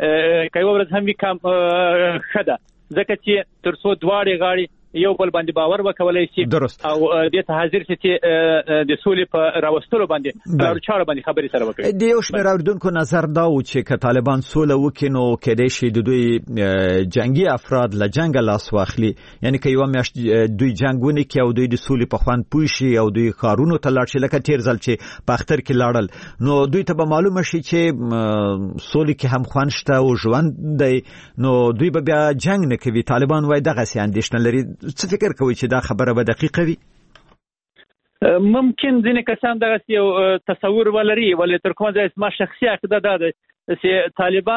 کم خده ځکه چې ترڅو دواړې غاړي یو بل باندې باور وکولای شي او د ته حاضر شي چې د سولې په راوستلو باندې لار چاره باندې خبرې سره وکړي. د یو شمېر اوریدونکو نظر دا و چې که طالبان سوله وکړي نو کېدای شي د دوی جنگي افراد له جنګه لاس واخلي. یعنی که یوه میاشت دوی جنګ ونکړي او دوی د سولې په خوند پوه شي او دوی ښارونو ته لاړ شي لکه تیر ځل چې په اختر کې لاړل نو دوی ته به معلومه شي چې سولې کې هم خوند شته او ژوند دی نو دوی به بیا جنګ نه کوي. طالبان وایي دغسې اندېښنه لري. څه فکر کوي چې دا خبره به دقیقه وي؟ ممکن ځینې کسان دغه یو تصور ولري ولې تر کومه ځای ما شخصي عقیده ده چې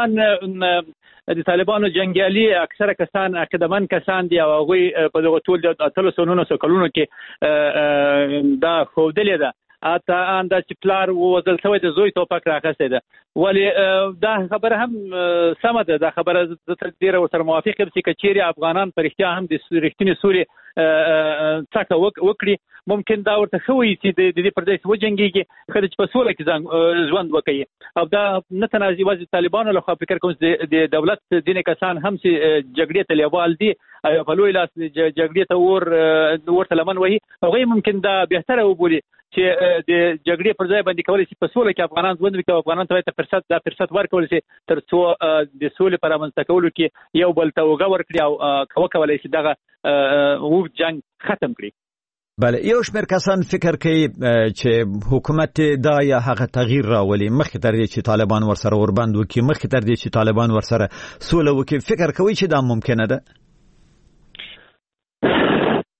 د طالبانو جنګیالي اکثره کسان عقیدهمن کسان دي او هغوی په دغه ټول 300 کلونو کې دا ښودلې ده اته انده چې پلار وزل شوی د زوی توپک راخسته ده. ولی دا خبره هم سمه ده. دا خبره د ډیره سره موافق یم چې کچيري افغانان پر اختیار هم د رښتینی سوري څخه وکړي ممکن دا ورته خوي چې د دې پردیس وجنګيږي خرج په سوله کې ژوند وکړي. او دا نه تنازي وځي طالبانو له خوا فکر کوم د دولت دینه کسان هم چې جګړې ته لیوال دي او په لوی لاس جګړې ته ورته لمن وهي هغه ممکن دا بهتره وبولي چې د جګړې پر ځای باندې کولای شي په سوله کې افغانان ژوند وکړي. افغانان ته فرصت ورکول شي ترڅو د سولې پر رامنځته کولو کې یو بل ته وګ ورکړي او وکولای شي دغه جنگ ختم کړي. بله یو شمېر کسان فکر کوي چې حکومت دا یا هغه تغییر راولي مخکې تر دې چې طالبان ورسره اوربند وکړي مخکې تر دې چې طالبان ورسره سوله وکړي. فکر کوي چې دا ممکنه ده؟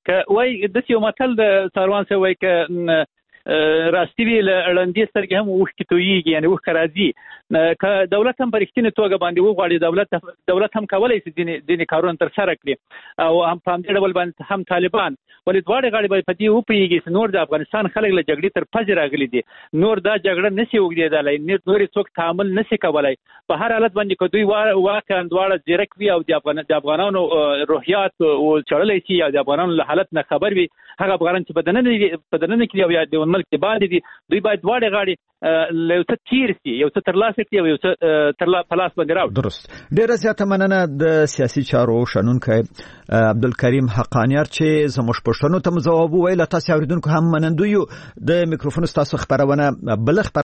که وای د یو متل د سروان سره وای که راستی وی لړندې سترګې هم وښکې تویږي یعنی وښکه راځي که دولت هم په رښتینې توګه باندې وغواړي دولت هم کولی شي ځینې کارونه ترسره کړي او هم په همدې ډول باندې هم طالبان ولې دواړې غاړې باید په دې وپوهېږي چې نور د افغانستان خلک له جګړې تر پزې راغلي دي نور دا جګړه نشي اوږدېدلی نور یې څوک تعامل نشي کولی په هر حالت باندې که دوی واقعا دواړه ځیرک وي او د افغانانو روحیات چړلی شي او د افغانانو له حالت نه خبر وي هغه افغانان چې په دننه کې دي او یا د ملک کې باندې دي دوی باید دواړې غاړې له یو څه تیر شي یو څه ترلاسه کړي او یو څه په لاس باندې راوړي. درست. ډېره زیاته مننه د سیاسي چارو شنونکی عبدالکریم حقانیار چې زموږ پوښتنو ته ځواب وویل. تاسو اوریدونکو هم منندوی یو. د میکروفون ستاسو خبرونه بل